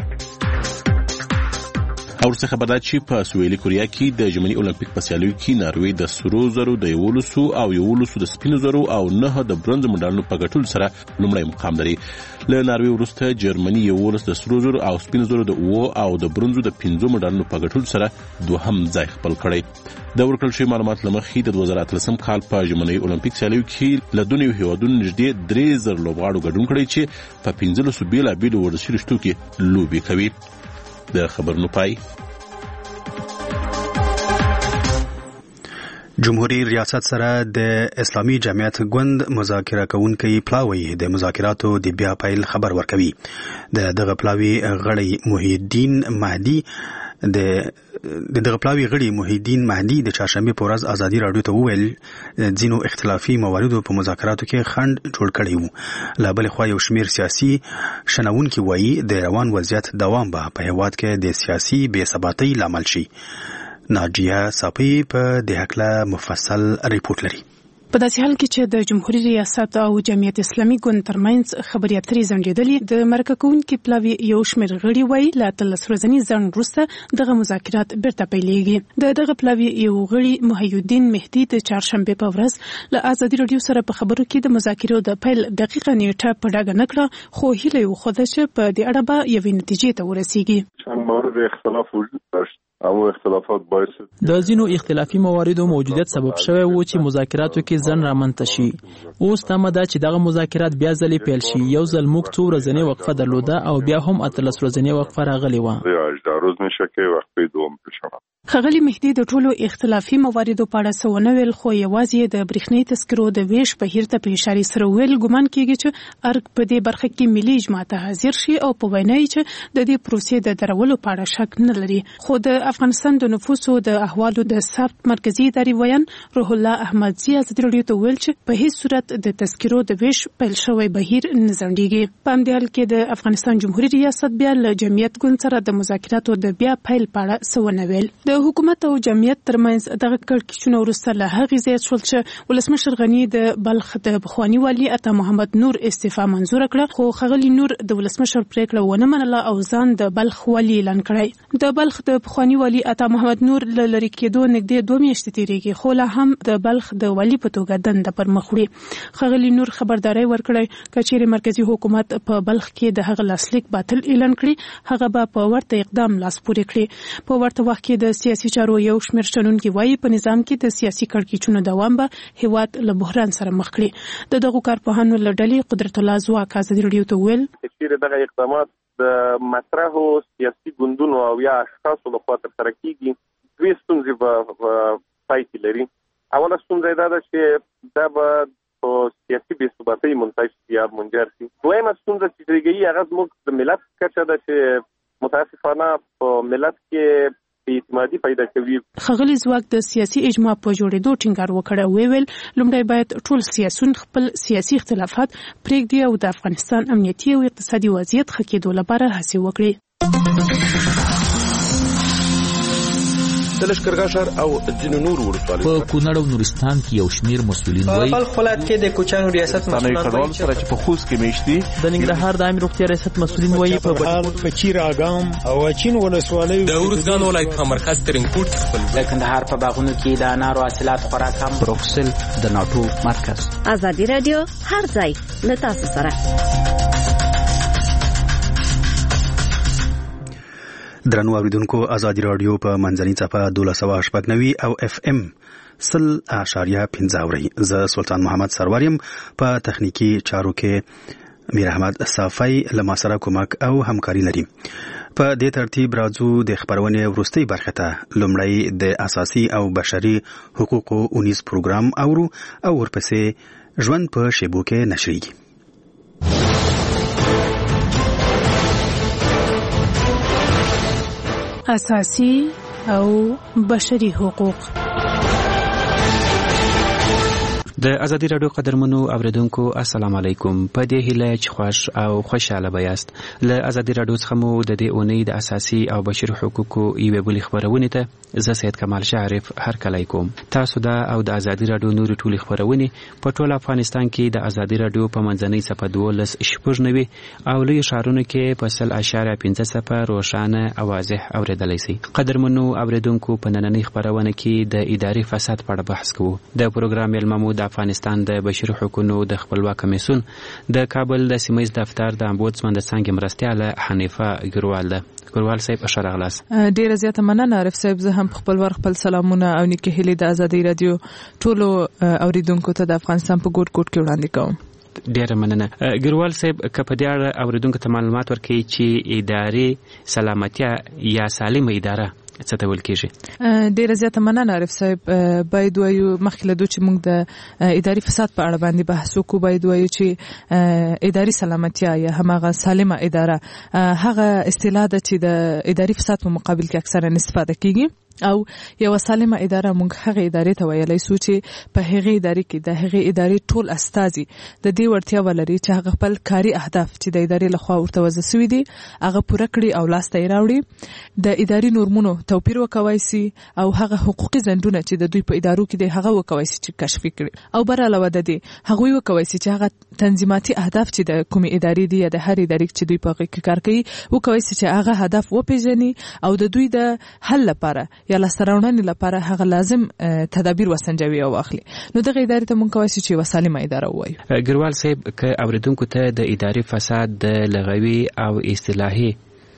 او څه خبر ده چې په سویلي کوریا کې د ژمني اولمپیک په سیالیو کې ناروې د سرو زرو د 11 او 11 د سپینو زرو او 9 د برونز مډالونو په ګټلو سره لومړی مقام لري. له ناروې وروسته جرمني 11 د سرو زرو او سپینو زرو د 9 او د برونز د 5 مډالونو په ګټلو سره دوهم ځای خپل کړی. د ورکړل شوی معلومات لمخې د 2013 کال په ژمني اولمپیک سیالیو کې له دنیو هیوادونو نږدې 3000 لوبغاړو ګډون کړی چې په 15 بیلابیلو ورزشي رشتو کې لوبې کوي. د خبرونو پای. جمهوریت ریاست سره د اسلامي جمعیت ګوند مذاکره کوونکي پلاوی د مذاکراتو د بیا پیل خبر ورکوي. دغه پلاوی غړي محی الدین مهدي د چهارشنبه په ورځ ازادي رادیو ته وویل ځینو اختلافي مواردو په مذاکراتو کې خنډ جوړ کړی وو. له بل خوا یو شمیر سیاسي شنونکي وایي د روان وضعیت دوام به په هیواد کې د سیاسي بې ثباتۍ لامل شي. ناجیه صافی په دې هکله مفصل ریپورت لري. په داسې حال کې چې د جمهوریت ریاست او جمعیت اسلامي ګوند ترمنځ خبرې اترې ځنډېدلې، د مرکه کوونکي پلاوي یو شمېر غړي وایي له 13 ورځني ځنډ وروسته دغه مذاکرات بیرته پیلېږي. دغه پلاوي یو غړي محی الدین مهدي د چهارشنبې په ورځ له ازادي رادیو سره په خبرو کې د مذاکرو د پیل دقیقه نیټه په ډاګه نه کړه، خو هیله یې وښوده چې په دې اړه به یوې نتیجې ته ورسیږي. د ځینو اختلافي مواردو موجودیت سبب شوی و چې مذاکراتو کې ځنډ رامنځته شي. اوس تمه ده چې دغه مذاکرات بیا ځلې پیل شي. یو ځل موږ 2 ورځنۍ وقفه درلوده او بیا هم 13 ورځنۍ وقفه راغلې وه. ښاغلي مهدي د ټولو اختلافي مواردو په اړه څه ونه ویل، خو یوازې د برېښنايي تذکرو د ویش بهیر ته په اشارې سره ویل ګمان کیږي چې ارګ په دې برخه کې ملي اجماع ته حاضر شي او په وینا یې چې د دې پروسې د درولو په اړه شک نه لري. خو د افغانستان د نفوسو د احوالو د ثبت مرکزی ادارې ویان روح الله احمدزي ازادي راډیو ته ویل چې په هیڅ صورت د تذکرو د ویش پیل شوی بهیر نه ځنډیږي. په همدې حال کې د افغانستان جمهوریت ریاست بیا له جمعیت ګوند سره د مذاکراتو د بیا پیل په اړه څه ونه ویل. د حکومت او جمعیت ترمنځ دغه کړکېچونه وروسته له هغې زیات شول چې ولسمشر غني د بلخ د پخواني والي عطا محمد نور استعفا منظور کړه، خو ښاغلي نور د ولسمشر پریکړه ونه منله او ځان د بلخ والي اعلان کړی. د بلخ د پخواني والي عطا محمد نور له لرې کېدو نږدې 2 میاشتې تېرېږي، خو لا هم د بلخ د والي په توګه دنده پر مخ وړي. ښاغلي نور خبرداری ورکړی که چیرې مرکزي حکومت په بلخ کې د هغه لاسلیک باطل اعلان کړي، هغه به په ورته اقدام لاس پورې کړي. په ورته وخت کې د سیاسي چارو یو شمېر شنونکي وایي په نظام کې د سیاسي کړکېچونو دوام به هیواد له بحران سره مخ کړي. د دغو کارپوهانو له ډلې قدرت الله ځواک ازادي راډیو ته ویل چې دغه اقدامات د مطرحو سیاسي ګوندونو او یا اشخاصو لخوا ترسره کیږي دوی ستونزې به پای کې لري. اوله ستونزه دا ده چې دا به په سیاسي بې ثباتۍ منتج یا منجر شي. دویمه ستونزه چې درېږي هغه زموږ د ملت کچه ده چې متاسفانه په ملت کې اعتمادي پیدا کوي. ښاغلي ځواک د سیاسي اجماع په جوړېدو ټینګار وکړ. ویل لومړی باید ټول سیاسون خپل سیاسي اختلافات پرېږدي او د افغانستان امنیتي او اقتصادي وضعیت ښه کېدو لپاره هڅې وکړي. د لښکرګاه ښار او ځینو نورو ولسوالیو په کونړ او نورستان کې یو شمېر مسؤلین وایي په ولایت کې د کوچانو ریاست مسؤلان وایي چې په خوست کې میشتي د ننګرهار د عامه روغتیا ریاست مسؤلین وایي په بهار پچیر اګام او اچین ولسوالیو د ورځګان ولایت په مرکز ترنګپورت خپل د کندهار په باغونو کې د انارو حاصلات خورا کم. بروکسل د ناټو مرکز. ازادي رادیو هر ځای له تاسو سره. درنو اوریدونکو، ازادي راډیو په منځنۍ صفحه 1290 او اف ام 100.5 اوري. زه سلطان محمد سروریم، په تخنیکی چارو کې میر احمد صافی له ما سره کومک او همکاري لري. په دې ترتیب راځو د خبرونې وروستۍ برخه ته. لومړی د اساسي او بشري حقوقو 19 پروګرام اورو او ورپسې ژوند په شیبو کې نشریږي. اساسي او بشري حقوق. د ازادي راډیو قدرمنو اوریدونکو السلام علیکم. په دې هیله چې خوښ او خوشاله بیاست. له ازادي راډیو څخه مو د دې اونۍ د اساسي او بشري حقوقو یوې بلې خبرونې ته زه سید کمال شعرف هرکلی کوم. تاسو دا او د ازادي راډیو نورې ټولې خبرونې په ټول افغانستان کې د ازادي راډیو په منځنۍ صفحه 12.90 او لوی ښارونو کې په 100.5 صفحه روښانه او واضح اوریدلی شئ. قدرمنو اوریدونکو، په نننۍ خبرونه کې د اداري فساد په اړه بحث کوو. د پروګرام میلمه مو د افغانستان د بشري حقوقو د خپلواک کمیسیون د کابل د سیمه‌ییز دفتر د امبودسمن د څانګې مرستیاله حنیفه ګروال ده. ګروال صاحب ښه راغلاست. ډیره زیاته مننه عارف صاحب. زه هم خپل ور خپل سلامونه او نیکه هیلې د ازادي رادیو ټولو اوریدونکو ته د افغانستان په ګوټ ګوټ کې وړاندې کوم. ډیره مننه. ګروال صاحب، که په دې اړه اوریدونکو ته معلومات ورکړي چې اداري سلامتیا یا سالمه اداره څه ته ویل کېږي؟ ډیره زیاته مننه عارف صاحب. باید وایو مخکې له دوی چې موږ د اداري فساد په اړه باندې بحث وکړو، باید وایو چې اداري سلامتیا یا هماغه سالمه اداره هغه اصطلاح ده چې د اداري فساد په مقابل کې اکثرا استفاده کیږي او یو سالمه اداره موږ هغه ادارې ته ویلای سو چې په هغه ادارې کې د هغه ادارې ټول استازي د دې ورتیا ولري چې هغه خپل کاري اهداف چې د ادارې لخوا ورته وضع شوي دي هغه پوره کړي او لاس ته راوړي. د اداري نورمونو توپیر وکوي سي او هغه حقوقي ځندونه چې د دوی په ادارو کې دي هغه وکوي سي چې کشف کړي او بر علاوه د دې هغه وکوي سي چې هغه تنظیماتي اهداف چې د کومې ادارې دي یا د هر ادارې چې دوی په هغه کې کار کوي وکوي سي چې هغه هدف وپیژني او د دوی د حل لپاره یا لاسته لپاره هغه لازم تدابیر وسنجوي او اخلي. نو دغه ادارې ته مونږ کوي چې وسالمه اداره وایو. ګروال صاحب، که اوریدونکو ته د اداري فساد د لغوي او اصطلاحي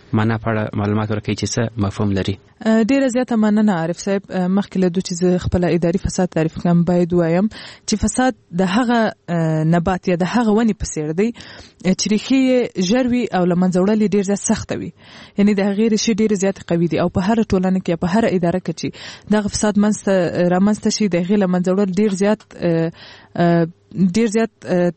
معنا په اړه معلومات ورکړي چې څه مفهوم لري. ډیره زیاته مننه عارف صاحب. مخکې له دوی چې خپل اداري فساد تعریف کوم باید وایم چې فساد د هغه نبات یا د هغه ونی په څیر دی چې ریښې ژروي او لمنځه وړل ډیر زیات سخت وي، یعنی د هغې ریښې ډیر زیات قوي دي او په هر ټولنه کې په هر اداره کې چې دغه فساد رامنځته شي د هغې لمنځه وړل ډیر زیات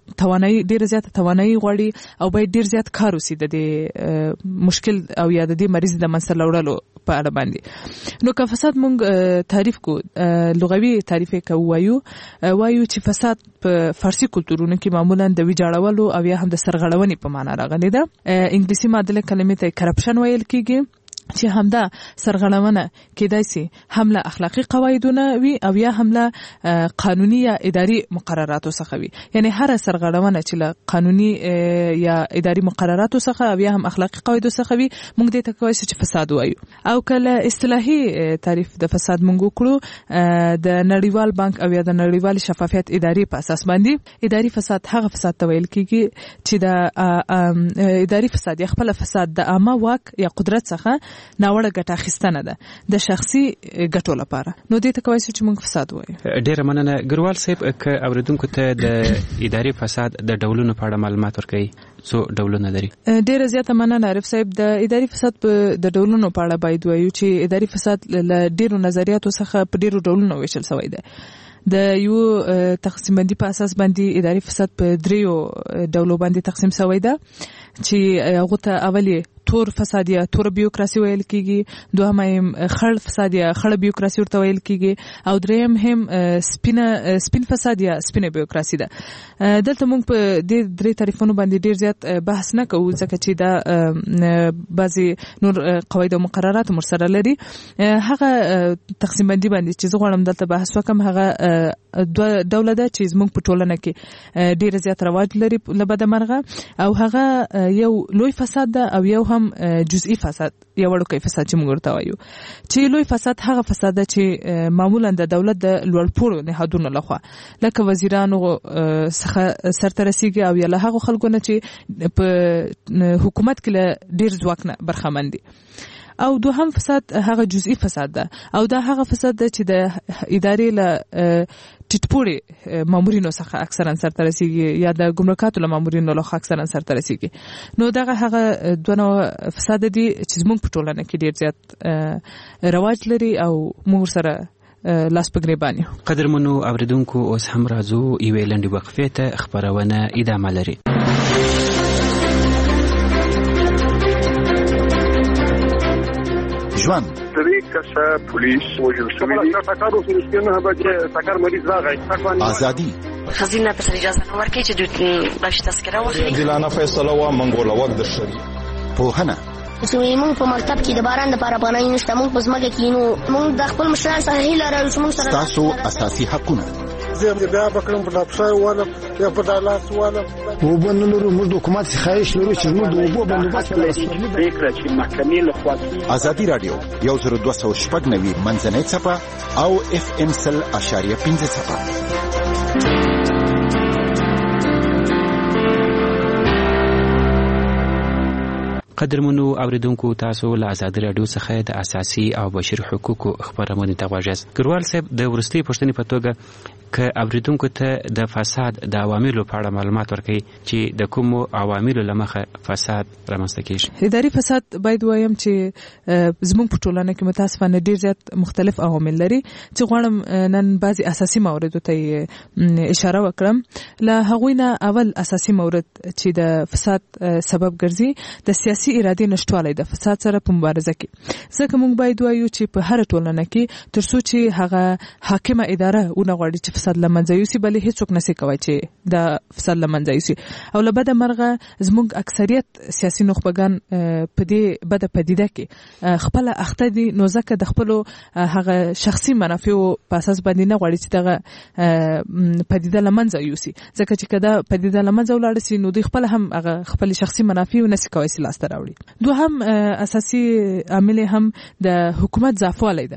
توانایي غواړي او باید ډیر زیات کار وشي د دې مشکل او یا د دې مریض د منځته وړلو په اړه باندې. نو که فساد مونږ تعریف کو لغوي تعریف کوو وایو چې فساد په فارسی کلتورونو کې معمولا د ویجاړولو او یا هم د سرغړونې په معنا راغلی ده. انګلیسي معادله کلمې ته کرپشن ویل کیږي چې همدا سرغړونه کېدای شي هم له اخلاقی قواعدونه وي او یا هم له قانوني یا اداري مقرراتو څخه وي. یعنی هر سرغړونه چې له قانوني یا اداري مقرراتو څخه او یا هم اخلاقی قواعدو څخه وي موږ دې ته کوي چې فساد وایو. او کله اصطلاحي تعریف د فساد موږ وکړو د نړیوال بانک او یا د نړیوال شفافیت اداري په اساس باندې اداري فساد هغه فساد ته ویل کیږي چې د اداري فساد یا خپل فساد د عامه واک یا قدرت څخه ناوړه ګټه اخیستنه ده د شخصي ګټو لپاره. نو دې ته کوي چې موږ فساد وایو. ډیره مننه ګروال صاحب. که اوریدونکو ته د اداري فساد د ډولونو په اړه معلومات ورکړي څو ډولونه لري؟ ډیره زیاته مننه عارف صاحب. د اداري فساد په د ډولونو په اړه باید وایو چې اداري فساد له ډیرو نظریاتو څخه په ډیرو ډولونو ویشل شوی دی. د یو تقسیم بندي په اساس باندې اداري فساد په دریو ډولو باندې تقسیم شوی دی چې هغه ته اولی تور فساد یا تور بیوکراسي ویل کیږي، دوهم خړ فساد یا خړ بیوکراسي ورته ویل کیږي او دریم هم سپین فساد یا سپینه بیوکراسي ده. دلته موږ په دې درې تعریفونو باندې ډیر زیات بحث نه کوو ځکه چې دا بعضی نور قواعد او مقررات مرسره لري. هغه تقسیم بندي باندې چې زه غواړم دلته بحث وکم هغه دوه ډوله ده چې زموږ په ټولنه کې ډیر زیات رواج لري لبد مرغه، او هغه یو لوی فساد ده او یو هم جزئی فساد یا وړوکی فساد چې موږ ورته وایو. چې لوی فساد هغه فساد ده چې معمولا د دولت د لوړپوړو نهادونو لخوا لکه وزیرانو څخه سرته رسیږي او یا له هغو خلکو نه چې په حکومت کې له ډیر ځواک نه برخمن دي. او دوهم فساد هغه جزئی فساد ده او دا هغه فساد ده چې د ادارې له ټیټپوړي مامورینو څخه اکثرا سرته رسیږي یا د ګمرکاتو له مامورینو لخوا اکثرا سرته رسیږي. نو دغه هغه دوه نوع فساد دي چې زموږ په ټولنه کې ډیر زیات رواج لري او موږ سره لاس په ګریبان یو. قدرمنو اوریدونکو اوس هم راځو یوې لنډې وقفې ته، خپرونه ادامه لري. ژوند کسه پولیس وجل شوی دی تاکارو فلسطین نه بچ تاکار مریض راغی ازادي خزینه په اجازه نه ورکړي چې دوی باش تذکره واخلي. دلانه فیصله و منګوله وخت د شری پوهنه زموږ په مکتب کې د باران د لپاره پناه نشته. موږ په ځمکه کې نو موږ د خپل مشران سره هیله لرو چې موږ سره تاسو اساسي حقونه زه بیا بکرم په افسر ولا یا په دالات ولا وبنلو موږ د حکومت خواهش لرو چې موږ د وبو بندوبست فکر چې محکمې له خوا ازادي رادیو 1290 منځنۍ صفه او FM 100.5 صفه. قدرمنو اوریدونکو تاسو له ازادي رادیو څخه د اساسي او بشري حقوقو خبرونه ته غواړئ. ګروال صاحب د ورستي پښتني په توګه که اوریدونکو ته د فساد د عواملو په اړه معلومات ورکړي چې د کومو عواملو لمخه فساد رامنځته کیږي. اداري فساد باید وایم چې زموږ په ټولنه کې متاسفانه ډیر زیات مختلف عوامل لري چې غواړم نن بعضی اساسي موردو ته اشاره وکړم. له هغوی نه اول اساسي مورد چې د فساد سبب ګرځي د سیاسي ارادې نشټوالی د فساد سره په مبارزه کې. ځکه موږ باید وایو چې په هر ټولنه کې ترڅو چې هغه حاکمه اداره ونه غواړي چې فساد لمنځه یوسي بلې هیڅوک نشي کوي چې د فساد لمنځه یوسي. او له بده مرغه زموږ اکثریت سیاسي نخبګان په دې بده پدیده کې خپل اخته دي، نو ځکه د خپل هغه شخصي منافع په اساس باندې نه غواړي چې دغه پدیده لمنځه یوسي. ځکه چې کله پدیده لمنځه ولاړ شي نو دوی خپل هم هغه خپل شخصي منافع نشي کوي لاسته راوړي. دوهم اساسي عامل هم د حکومت ضعفوالی ده.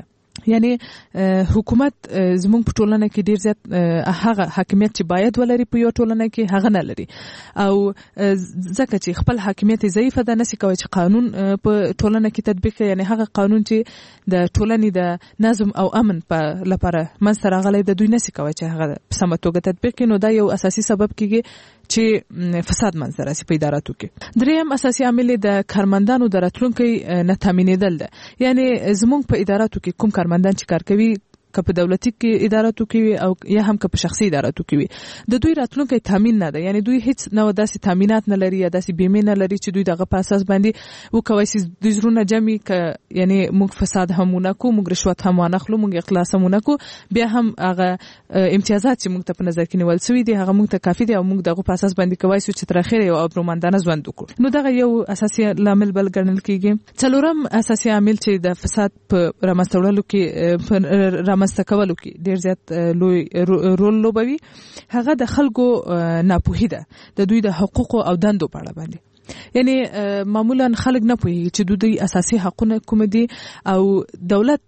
یعنی حکومت زموږ په ټولنه کې ډیر زیات هغه حاکمیت چې باید ولري په یو ټولنه کې هغه نه لري او ځکه چې خپل حاکمیت ضعیف ده نشي کوي چې قانون په ټولنه کې تطبیق یعنی هغه قانون چې د ټولنې د نظم او امن په لپاره منځ راغلی د دوی نشي کوي چې هغه په سمه توګه تطبیق کړي نو دا یو اساسي سبب کیږي چې فساد منځ راسي په اداراتو کې. دریم اساسي عامل د کارمندانو د راتلونکي نه تامینېدل ده یعنی زموږ په اداراتو کې کوم کارمندان چې کار کوي که په دولتي کې اداراتو کې او یا هم که په شخصي اداراتو کې وي د دوی راتلونکي تامین نه ده یعنی دوی هیڅ نو داسې تامینات نه لري یا داسې بیمه نه لري چې دوی دغه په اساس باندې وکوي چې دوی زرونه جمعي ک یعنی موږ فساد هم ونکو موږ رشوت هم ونخلو موږ اخلاص هم ونکو بیا هم هغه امتیازات چې موږ ته په نظر کې نیول شوی دي هغه موږ ته کافي دي او موږ دغه په اساس باندې کوي چې تر اخره یو ابرومندانه ژوند وکړو نو دغه یو اساسي لامل بل ګڼل کیږي. څلورم اساسي عامل چې د فساد په رامنځته کې مستکولو کې ډیر زیات لوی رول لوبوي هغه د خلکو ناپوهي ده د دوی د حقوق او دندو په اړه باندې یعنی معمولا خلک نه پوهیږي چې دوی اساسي حقونه کوم دي او دولت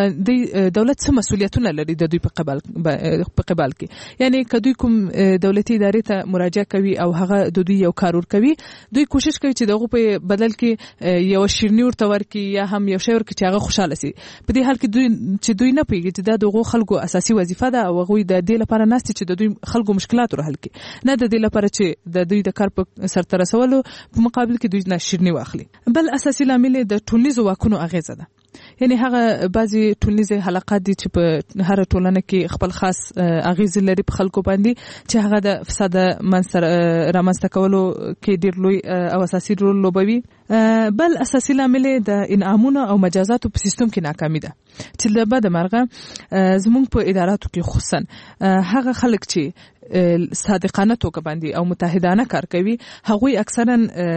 څه مسؤلیتونه لري د دوی په قبال کې یعنی کدوې کوم دولتي ادارې ته مراجعه کوي او هغه د دوی یو کار ور کوي دوی کوشش کوي چې دغه په بدل کې یو شیرنی ورته ورکي یا هم یو شی ورکي چې هغه خوشاله شي په دې حال کې دوی نه پیږي چې دا دغه خلکو اساسي وظیفه ده او هغه د دې لپاره ناست چې د دوی خلکو مشکلات ور حل کړي نه د دې لپاره چې د دوی د کار په سرته رسولو په مقابل کې دوی نه شیرنی واخلي. بل اساسي لامل د ټولنیزو واکونو اغیزه ده یعنی هغه بعضی ټولنیزه حلقات دي چې په هر ټولنه کې خپل خاص اغیز لري په خلکو باندې چې هغه د فساد رامنځته کولو کې ډیر لوی او اساسي رول لوبوي. بل اساسي لامل د انعامونو او مجازاتو په سیستم کې ناکامي ده چې له بعد مرغه زموږ په اداراتو کې خصوصا هغه خلک چې صادقانه توګه باندې او متحدانه کار کوي هغوی اکثرا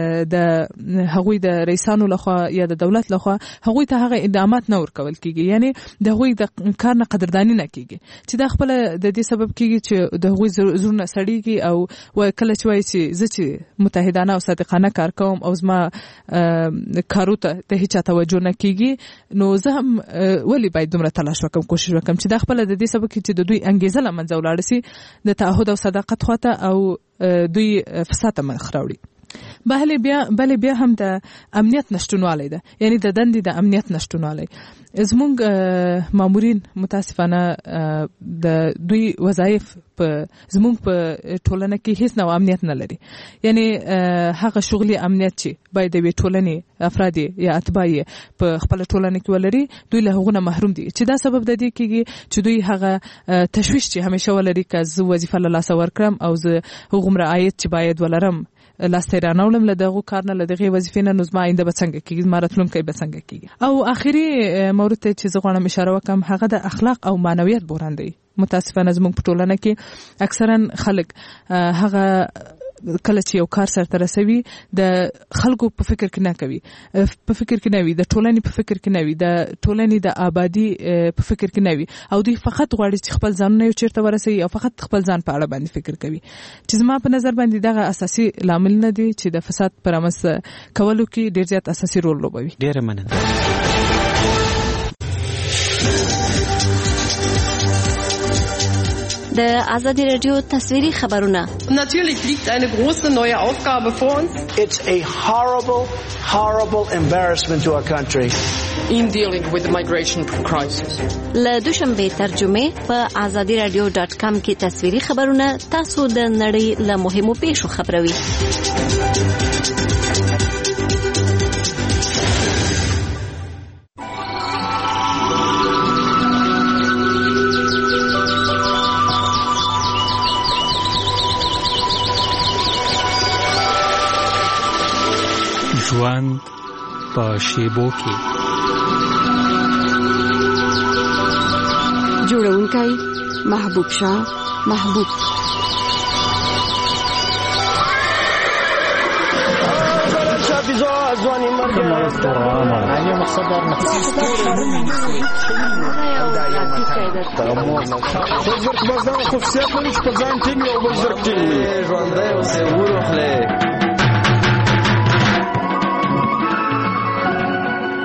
د رئیسانو لخوا یا د دولت لخوا هغوی ته هغه اقدامات نه ورکول کیږي یعنی د هغوی د کار نه قدردانی نه کیږي چې دا خپل د دې سبب کیږي چې د هغوی زړونه سړیږي او کله چې وایي چې زه چې متحدانه او صادقانه کار کوم او زما کارو ته د هیڅ توجه نه کیږي نو زه هم ولی باید دومره تلاش وکم کوشش وکم چې دا خپل د دې سبب چې د دوی انګیزه لمنځه ولاړ شي د تعهد او صداقت خواته او دوی فساد مخ راوړي. بل بیا هم د امنیت نشټونوالی ده یعنی د دندې د امنیت نشټونوالی زموږ مامورین متاسفانه د دوی وظایف زموږ په ټولنه کې هیڅ نوع امنیت نه لري یعنی هغه شغلي امنیت چې باید د ټولنې افراد یا اتباع په خپل ټولنه کې ولري دوی له هغه محروم دي چې دا سبب د دې کېږي چې دوی هغه تشویش چې همیشه ولري که زه وظیفه له لاسه ورکړم او زه هغومره عاید چې باید ولرم لاسته رانولم له دغه کار نه له دغه وظیفې نه نو زما آینده به څنګه کېږي زما راتلونکی به څنګه کېږي. او آخري مورد ته چې زه غواړم اشاره وکړم هغه د اخلاق او معنویت بحران دی. متاسفانه زموږ په ټولنه کې اکثرا خلک هغه کله چې یو کار سرته رسوي د خلکو په فکر کې نه کوي په فکر کې نه وي د ټولنې په فکر کې نه وي د ټولنې د آبادی په فکر کې نه وي او دوی فقط غواړي چې خپل ځانونه یو چیرته ورسوي او فقط خپل ځان په اړه باندې فکر کوي چې زما په نظر باندې دغه اساسي لامل نه دي چې د فساد پر رامنځته کولو کې ډیر زیات اساسي رول لوبوي. ډیره مننه. د آزادی رادیو تصویری خبرونه. Natürlich liegt eine große neue Aufgabe vor uns. It's a horrible embarrassment to our country. In dealing with the migration crisis. له دوشنبه ترجمه په azadiradio.com کې تصویری خبرونه تاسو د نړۍ له مهمو پیښو خبروي. ژوند په شیبو کې جوړونکی محبوب شاه محبوب.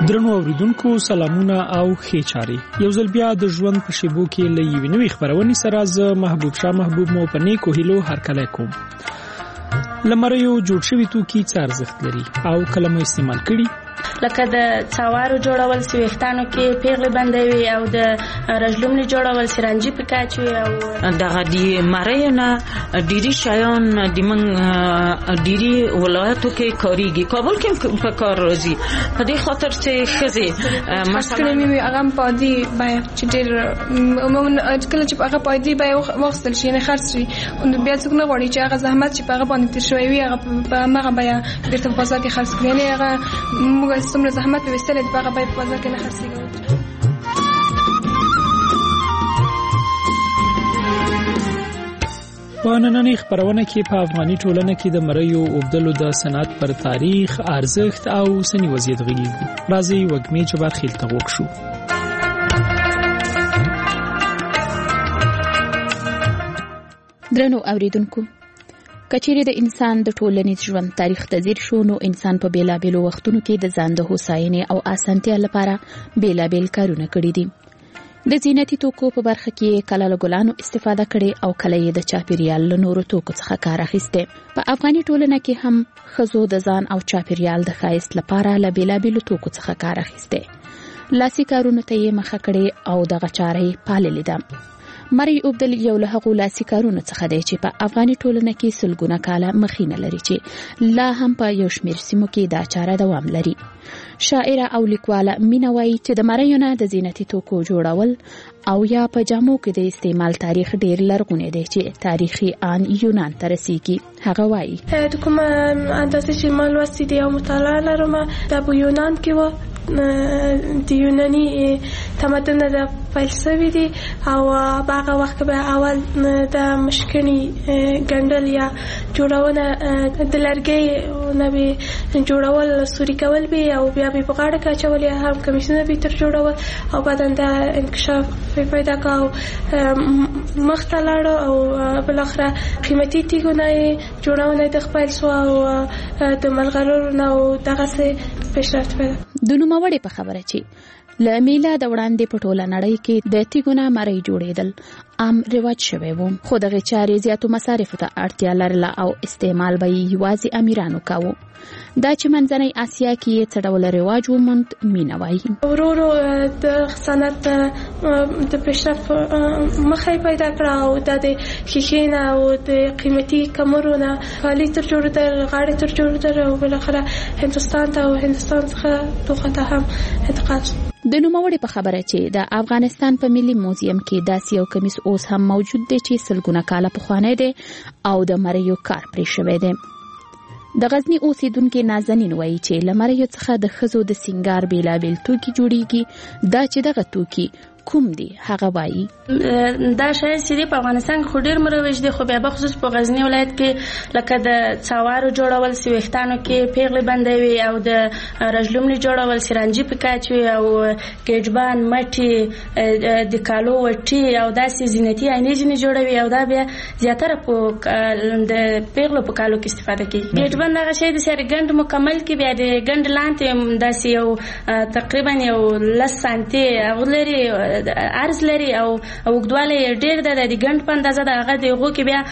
درنو اوریدونکو سلامونه او ښې چارې. یو ځل بیا د ژوند په شیبو کې له یوې نوې خپرونې سره زه محبوب شاه محبوب مو په نیکو هیلو هرکلی کوم. له مریو جوړ شوي توکي څه ارزښت لري او کله مو استعمال کړي؟ لکه د څاوارو جوړول چې ویښتانو کې پیغلې بندوي او د رجلومنې جوړول چې رانجې پکې اچوي او دغه د مریو نه ډېرې شیان د موږ ډېرې ولایتو کې کارېږي. کابل کې په کار راځي په دې خاطر چې ښځې مثلا هغه په عادي بیه چې ډېر کله چې هغه په عادي بیه واخیستل شي یعنې خرڅ شي بیا څوک نه غواړي چې هغه زحمت چې په هغه باندې تېر شوی وي هغه په همغه بیه بېرته په بازار کې خرڅ کړي. یعنې هغه موږ څومره زحمت به ویستلی د هغه باید په بازار کې نه خرڅېږي. په نننۍ خپرونه کې په افغاني ټولنه کې د مریو اوبدلو د صنعت پر تاریخ، ارزښت او سني وضعیت غږیږو. راځئ وږمې جبارخیل ته غوږ شو. درنو اوریدونکو، کچېرې د انسان د ټولنیز ژوند تاریخ ته ځیر شو نو انسان په بیلابیلو وختونو کې د ځان د هوساینې او اسانتیا لپاره بیلابیل کارونه کړي دي. د زینتي توکو په برخه کې کله له ګلانو استفاده کړي او کله یې د چاپیریال له نورو توکو څخه کار اخیسته. په افغاني ټولنه کې هم ښځو د ځان او چاپیریال د ښایست لپاره له بیلابیلو توکو څخه کار اخیسته. لاسي کارونو ته یې مخه کړي او دغه چاره یې پاللې ده. مری اوبدل یو له هغو لاسي کارونو څخه دی چې په افغاني ټولنه کې سلګونه کاله مخینه لري چې لا هم په یو شمېر سیمو کې دا چاره دوام لري. شاعره او لیکواله مینا وایي چې د مریو نه د زینتي توکو جوړول او یا په جامو کې د استعمال تاریخ ډیر لرغونی دی چې تاریخي آن یونان ته رسیږي. هغه وایي د کومه اندازې چې ما لوستې دي او مطالعه لرم دا په یونان کې و. د یوناني تمدن د پیل شوي دي او په هغه وخت به اول د مشکڼې ګنډل یا جوړونه د لرګي نه به جوړول سوري کول به او بیا به په غاړه کې اچول یا هم کمیسونه به تر جوړول او بعدن د انکشاف پیدا کاو مخ ته لاړ او بالاخره قیمتي تیګونه جوړونه د خپل سو او د ملغلرو نه او دغه څه پیشرفت پیدا. د نوموړې په خبره چې له میلاد وړاندې په ټوله نړۍ کې د تیګونه مری جوړېدل عام رواج شوی و، خو دغه چارې زیاتو مصارفو ته اړتیا لرله او استعمال به یې یوازې امیرانو کاوه. دا چې منځنۍ اسیا کې یې څه ډول رواج وموند مینا وایي ورو ورو د صنعت د پیشرفت مخه پیدا کړه او د ښیښې نه او د قیمتي کمرو نه کالي تر جوړېدل، غاړې تر جوړېدل او بالاخره هندوستان ته او هندوستان څخه دوحه ته هم انتقال شو. د نوموړې په خبره چې د افغانستان په ملي موزیم کې داسې یو کمیس اوس هم موجود دی چې سلګونه کاله پخوانی دی او د مریو کار پرې شوی دی. د غزنی اوسیدونکو نازنین وایي چې له مریو څخه د ښځو د سینګار بیلابیل توکي جوړیږي. دا چې دغه توکي کوم دی هغه وایي دا شاید چې په افغانستان کې ډېر مروج دي، خو بیا په خصوص په غزنی ولایت کې لکه د څاوارو جوړول چې ویښتانو کې پیغلې بندوي او د رجلومنې جوړول چې رانجې پکې اچوي او ګیجبان مټي د کالو وټي او داسې زینتي عینې ځینې جوړوي او دا بیا زیاتره په د پیغلو په کالو کې استفاده کوي. ګیجبان هغه شی د سره ګند مکمل کې بیا د ګند لاندې داسې یو تقریبا یو 10 سانتي لري عرض لري او وګدواله ډېر د ګند په اندازه د هغه دغه کې بیا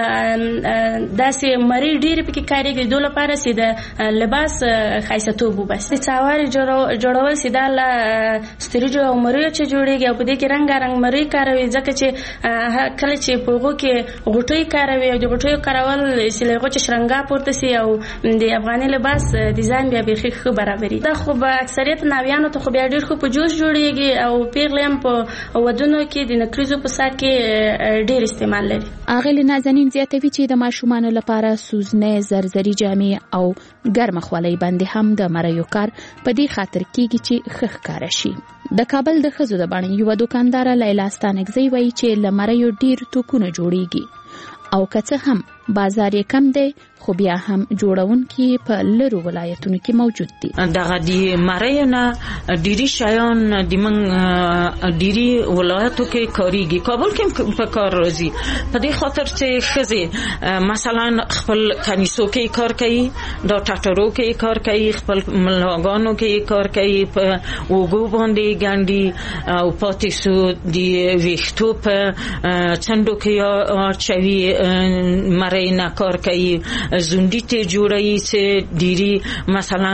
داسې مری ډېر پکې کاریږي دوه لپاره چې د لباس خاصیتوب وبس څاوار جوړول چې دا ستریجو او مری چې جوړیږي او په دې کې رنگارنګ مری کاروي ځکه چې کله چې په هغه کې غټي کاروي او د غټي کارول چې لغه چې شرنګا پورته سي او د افغاني لباس ډیزاین بیا به خو برابري. دا خو به اکثریت ناویانو ته خو بیا ډېر خو په جوش جوړیږي او پیغلم په ودونو کې د نکریزو په سر کې ډېر استعمال لري. اغلی نازنین زیاتوي چې د ماشومان لپاره سوزنه زرزري جامې او ګرمه خولۍ باندې هم د مریو کار په دې خاطر کېږي چې خخ کار شي. د کابل د ښځو د باندې یو دکاندار لیلا ستانګزی وایي چې لمریو ډېر توکونه جوړیږي او که څه هم بازار یې کم دی خو بیا هم جوړونکي په لرو ولایتونو کې موجود دي. دغه دی مرینا ډیری شایان د من ډیری ولایتو کې کاریږي. کابل کې په کار راځي په دې خاطر چې خزه مثلا خپل کمیسو کې کار کوي، دا ټاټرو کې کار کوي، خپل ملاګانو کې کار کوي، په وګو باندې ګاندي او پاتې سو دی ویختو په څنډو کې چوي مرینا کار کوي، زوندی ته جوړي چې ډیری مثلا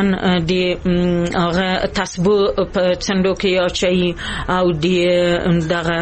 د هغه تسبو په څنډو کې اچي او د دغه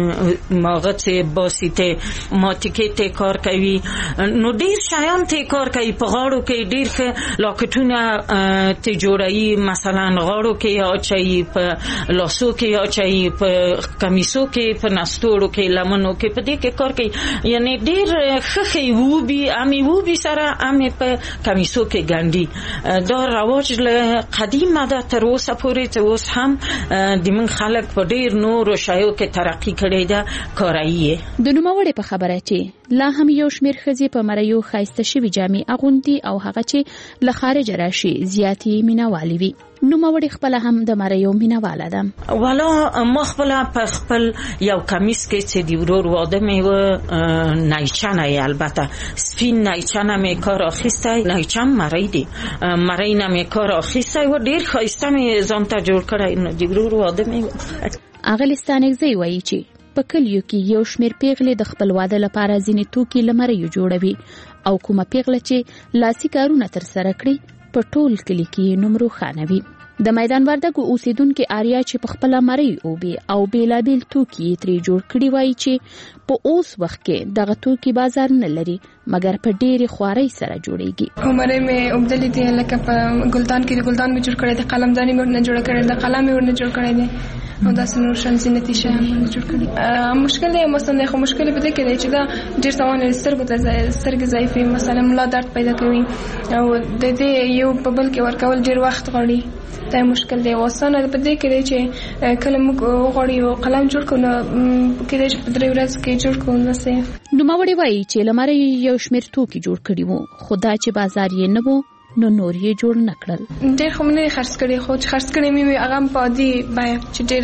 ماغه ته باسيته ماتیکه ته کار کوي. نو ډیر شایان ته کار کوي، په غاړو کې ډیر ښه لاکټونه ته جوړي، مثلا غاړو کې اچي، په لاسو کې اچي، په کمیسو کې، په نستورو کې، لمنو کې، په دې کې کار کوي. یعنی ډیر ښه ووبي امي ووبي سره امي په کمیسو کې ګاندي. دا رواج له قدیمه ده تر اوسه پورې، چې اوس هم د من خلک په ډیر نور شایو کې ترقی کړی ده کارایي. د نوموړې په خبره چې لا هم یو شمیر ښځې په مریو ښایسته شوي جامې اغوندي او هغه چې له خارجه راشي زیاتې مینهوالې وي. نوموړې خپله هم د مریو مینهواله ده. والا ما خپله په خپل یو کمیس کې چې د ورور واده مې و نایچنه یې البته سپین نایچنه مې کار اخیستی، نایچن مری دی، مری نه مې کار اخیستی و ډېر ښایسته مې ځان ته جوړ کړی. نو د ورور واده مې اغلې ستانکزی وایي چې په کلیو کې یو شمیر پیغلې د خپل واده لپاره ځینې توکي له مریو جوړوي او کومه پیغله چې لاسي کارونه ترسره کړي په ټول کلی کې نوم روښانه وي. د میدان وردګو اوسیدونکو آریا چې په خپل مری اوبي او بیلابیل توکي ترې جوړ کړي وایي چې په اوس وخت کې دغه توکي بازار نه لري مګر په ډېری خوارۍ سره جوړيږي. عمره مې وبدلې دي لکه په ګلدان کې د ګلدان مې جوړ کړی دی، قلمداني مې ورنه جوړ کړی دی، قلم مې ورنه جوړ کړی دی او داسې نور شان زینتي شیان مې جوړ کړي. مشکل دی مثلا خو مشکل به دی کې چې دا ډېر ځوان سترګې ضعیفې مثلا ملا درد پیدا کوي او د دې یو په بل کې ورکول ډېر وخت غواړي. دا مشکل دی. وسانه په دې کې چې کله موږ غواړو قلم جوړ کړو نو کې دې په 3 ورځې کې جوړ کړو نو څه. نوموړې وایي چې لمر یو شمیر توکي جوړ کړي وو خو دا چې بازار یې نه وو نو نور یې جوړ نکړل. ډېر خو نه خرڅ کړي، خو چې خرڅ کړي مې هغه په عادي بیه چې ډېر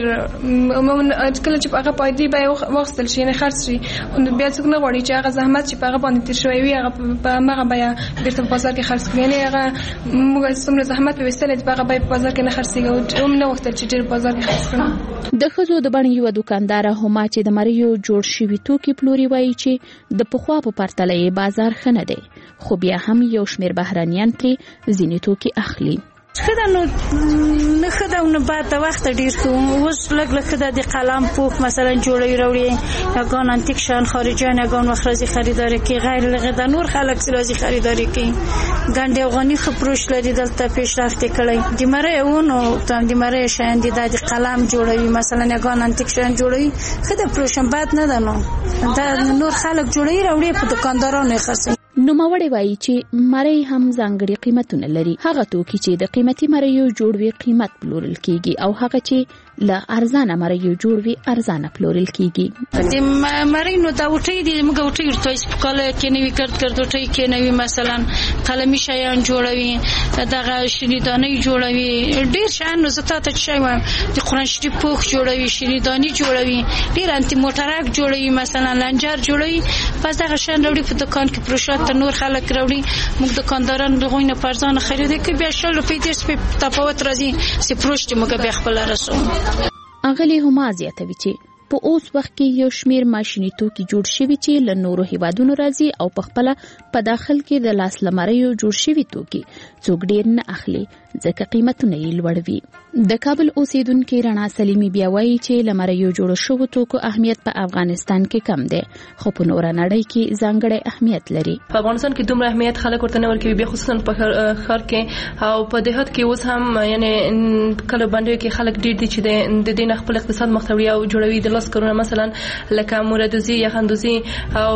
کله چې هغه په عادي بیه واخیستل شي نه خرڅ شي نو بیا څوک نه غواړي چې هغه زحمت چې په هغه باندې تیر شوی وي هغه په هغه بیه بیرته په بازار کې خرڅ کړي. یعنې هغه موږ څومره زحمت په وستل چې هغه بیه په بازار کې نه خرڅېږي او نه وختل چې ډېر بازار کې خرڅ کړي. د ښځو د بڼې یوه دوکانداره هما چې د مریو جوړ شوي توکي پلوري وایي چې د پخوا په پرتله یې بازار ښه نه دی خو بیا هم یو شمیر بهرانیان پرې ځینې توکي اخلي. خدا نو نه خدا نو بعد وخت ډیر کوم اوس لګ خدا د قلم پوک مثلا جوړي وروړي یگان انتیک شان خارجان یگان مخرجی خریداری کی غیر لغدا نور خلک سلازي خریداری کی ګنده افغاني خبروش لري دلته پیشرفت کړي د مره اونو تم د مره شان د قلم جوړوي مثلا یگان انتیک شان جوړوي خدا پروشن بعد نه دنو دا نور خلک جوړي وروړي په دکاندارانو خرڅي. نوموړی وایي چې مری هم ځانګړي قیمتونه لري. هغه توکي چې د قیمتي مریو جوړ وي قیمت پلورل کیږي او هغه چې له ارزانه مریو جوړ وي ارزانه پلورل کیږي. د مری نو دا وټي دي موږ وټي ورته سپکاله کې نوي کړ وټي کې نوي مثلا قلمي شیان جوړوي دغه شریدانی جوړوي ډیر شان نو زته ته شي وایم د قران شریف پوخ جوړوي شریدانی جوړوي ډیر انټي موټرک جوړوي مثلا لنجر جوړوي پس دغه شان وروړي په دکان کې پروشات نور خلک راوړي موږ دکانداران دغه نه پرځان خریدي کې بیا شل روپۍ دې تفاوت راځي چې پروشت موږ به خپل رسو. اغلی هما زیاتوي چې په اوس وخت کې یو شمیر ماشيني توکي جوړ شوي چې له نورو هیوادونو راځي او په خپل په داخل کې د لاس لمریو جوړ شوي توکي څوک ډیر نه اخلي ځکه قیمتونه یې لوړ وي. د کابل اوسیدونکو رڼا سلیمي بیا وایي چې لمریو جوړ شوو توکو اهمیت په افغانستان کې کم دی خو په نور نړۍ کې ځانګړی اهمیت لري. په افغانستان کې دومره اهمیت خلک ورته نه ورکوي بیا خصوصا په ښار کې او په دهات کې اوس هم یعنی کله باندې کې خلک ډیر دي چې د دین خپل اقتصاد مختوي او جوړوي د لاس کارونه مثلا لکه موردوزی یا خندوزی او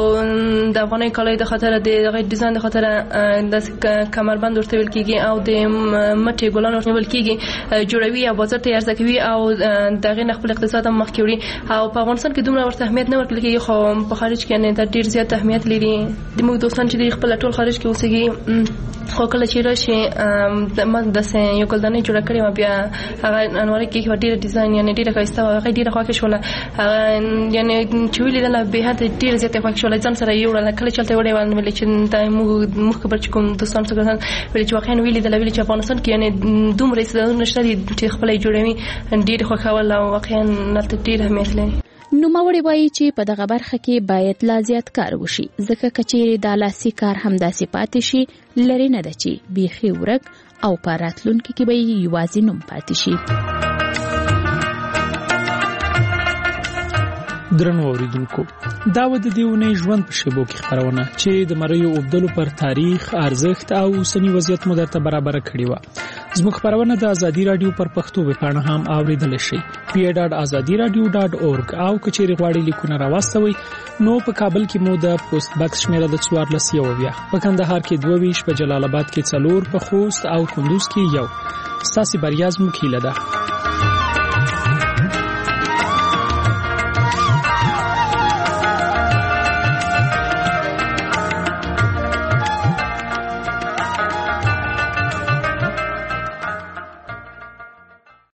د افغاني کالای د خاطر د ډیزاین د خاطر د کمربند ورته ویل کیږي او د مټي ګلان ورنول کیږي جوړوي او بازار ته عرضه کوي او دغه نه خپل اقتصاد هم مخ کې وړي او په افغانستان کې دومره ورته اهمیت نه ورکړل کیږي خو په خارج کې نه د ډیر زیات اهمیت لري د موږ دوستان چې خپل ټول خارج کې اوسېږي خو کله چې راشي د یو ګلدانې جوړ کړې ما بیا هغه انوار کې ډیر ډیزاین یعنی ډیر ښایسته هغه ډیر خوښ شول یعنی چې ویل دا به هدا ډیر زیات خوښ شول ځان سره یو کله چلته وړي ول چې د موږ خبر چې کوم دوستان څنګه ویل چې واقعا ویل دا ویل چې افغانستان کې یعنی دومره نشته چې خپل جوړوي ډیر خوښ ول او واقعا نلته ډیر اهمیت لري. نوموړی وایي چې په دغه برخه کې باید لا زیات کار وشي ځکه کچېرې د لاسي کار همداسې پاتې شي لري نه ده چې بیخي ورک او په راتلونکي کې به یوازې نوم پاتې شي. درنو اوریدونکو دا و د دیونې ژوند په شیبو کې خبرونه چې د مریو اوبدلو پر تاریخ ارزښت او اوسنی وضعیت مو درته برابر کړی و. زموږ خبرونه د ازادي رادیو پر پښتو ویبپاڼه هم اوریدل شي pa.azadiradio.org او کچېری غواړي لیکونه راوستوي نو په کابل کې مو د پوسټ باکس شمیره د 14 په کندهار کې 22 په جلال آباد کې 4 په خوست او کندوز کې 1 ساسي بریاز مو کېله ده.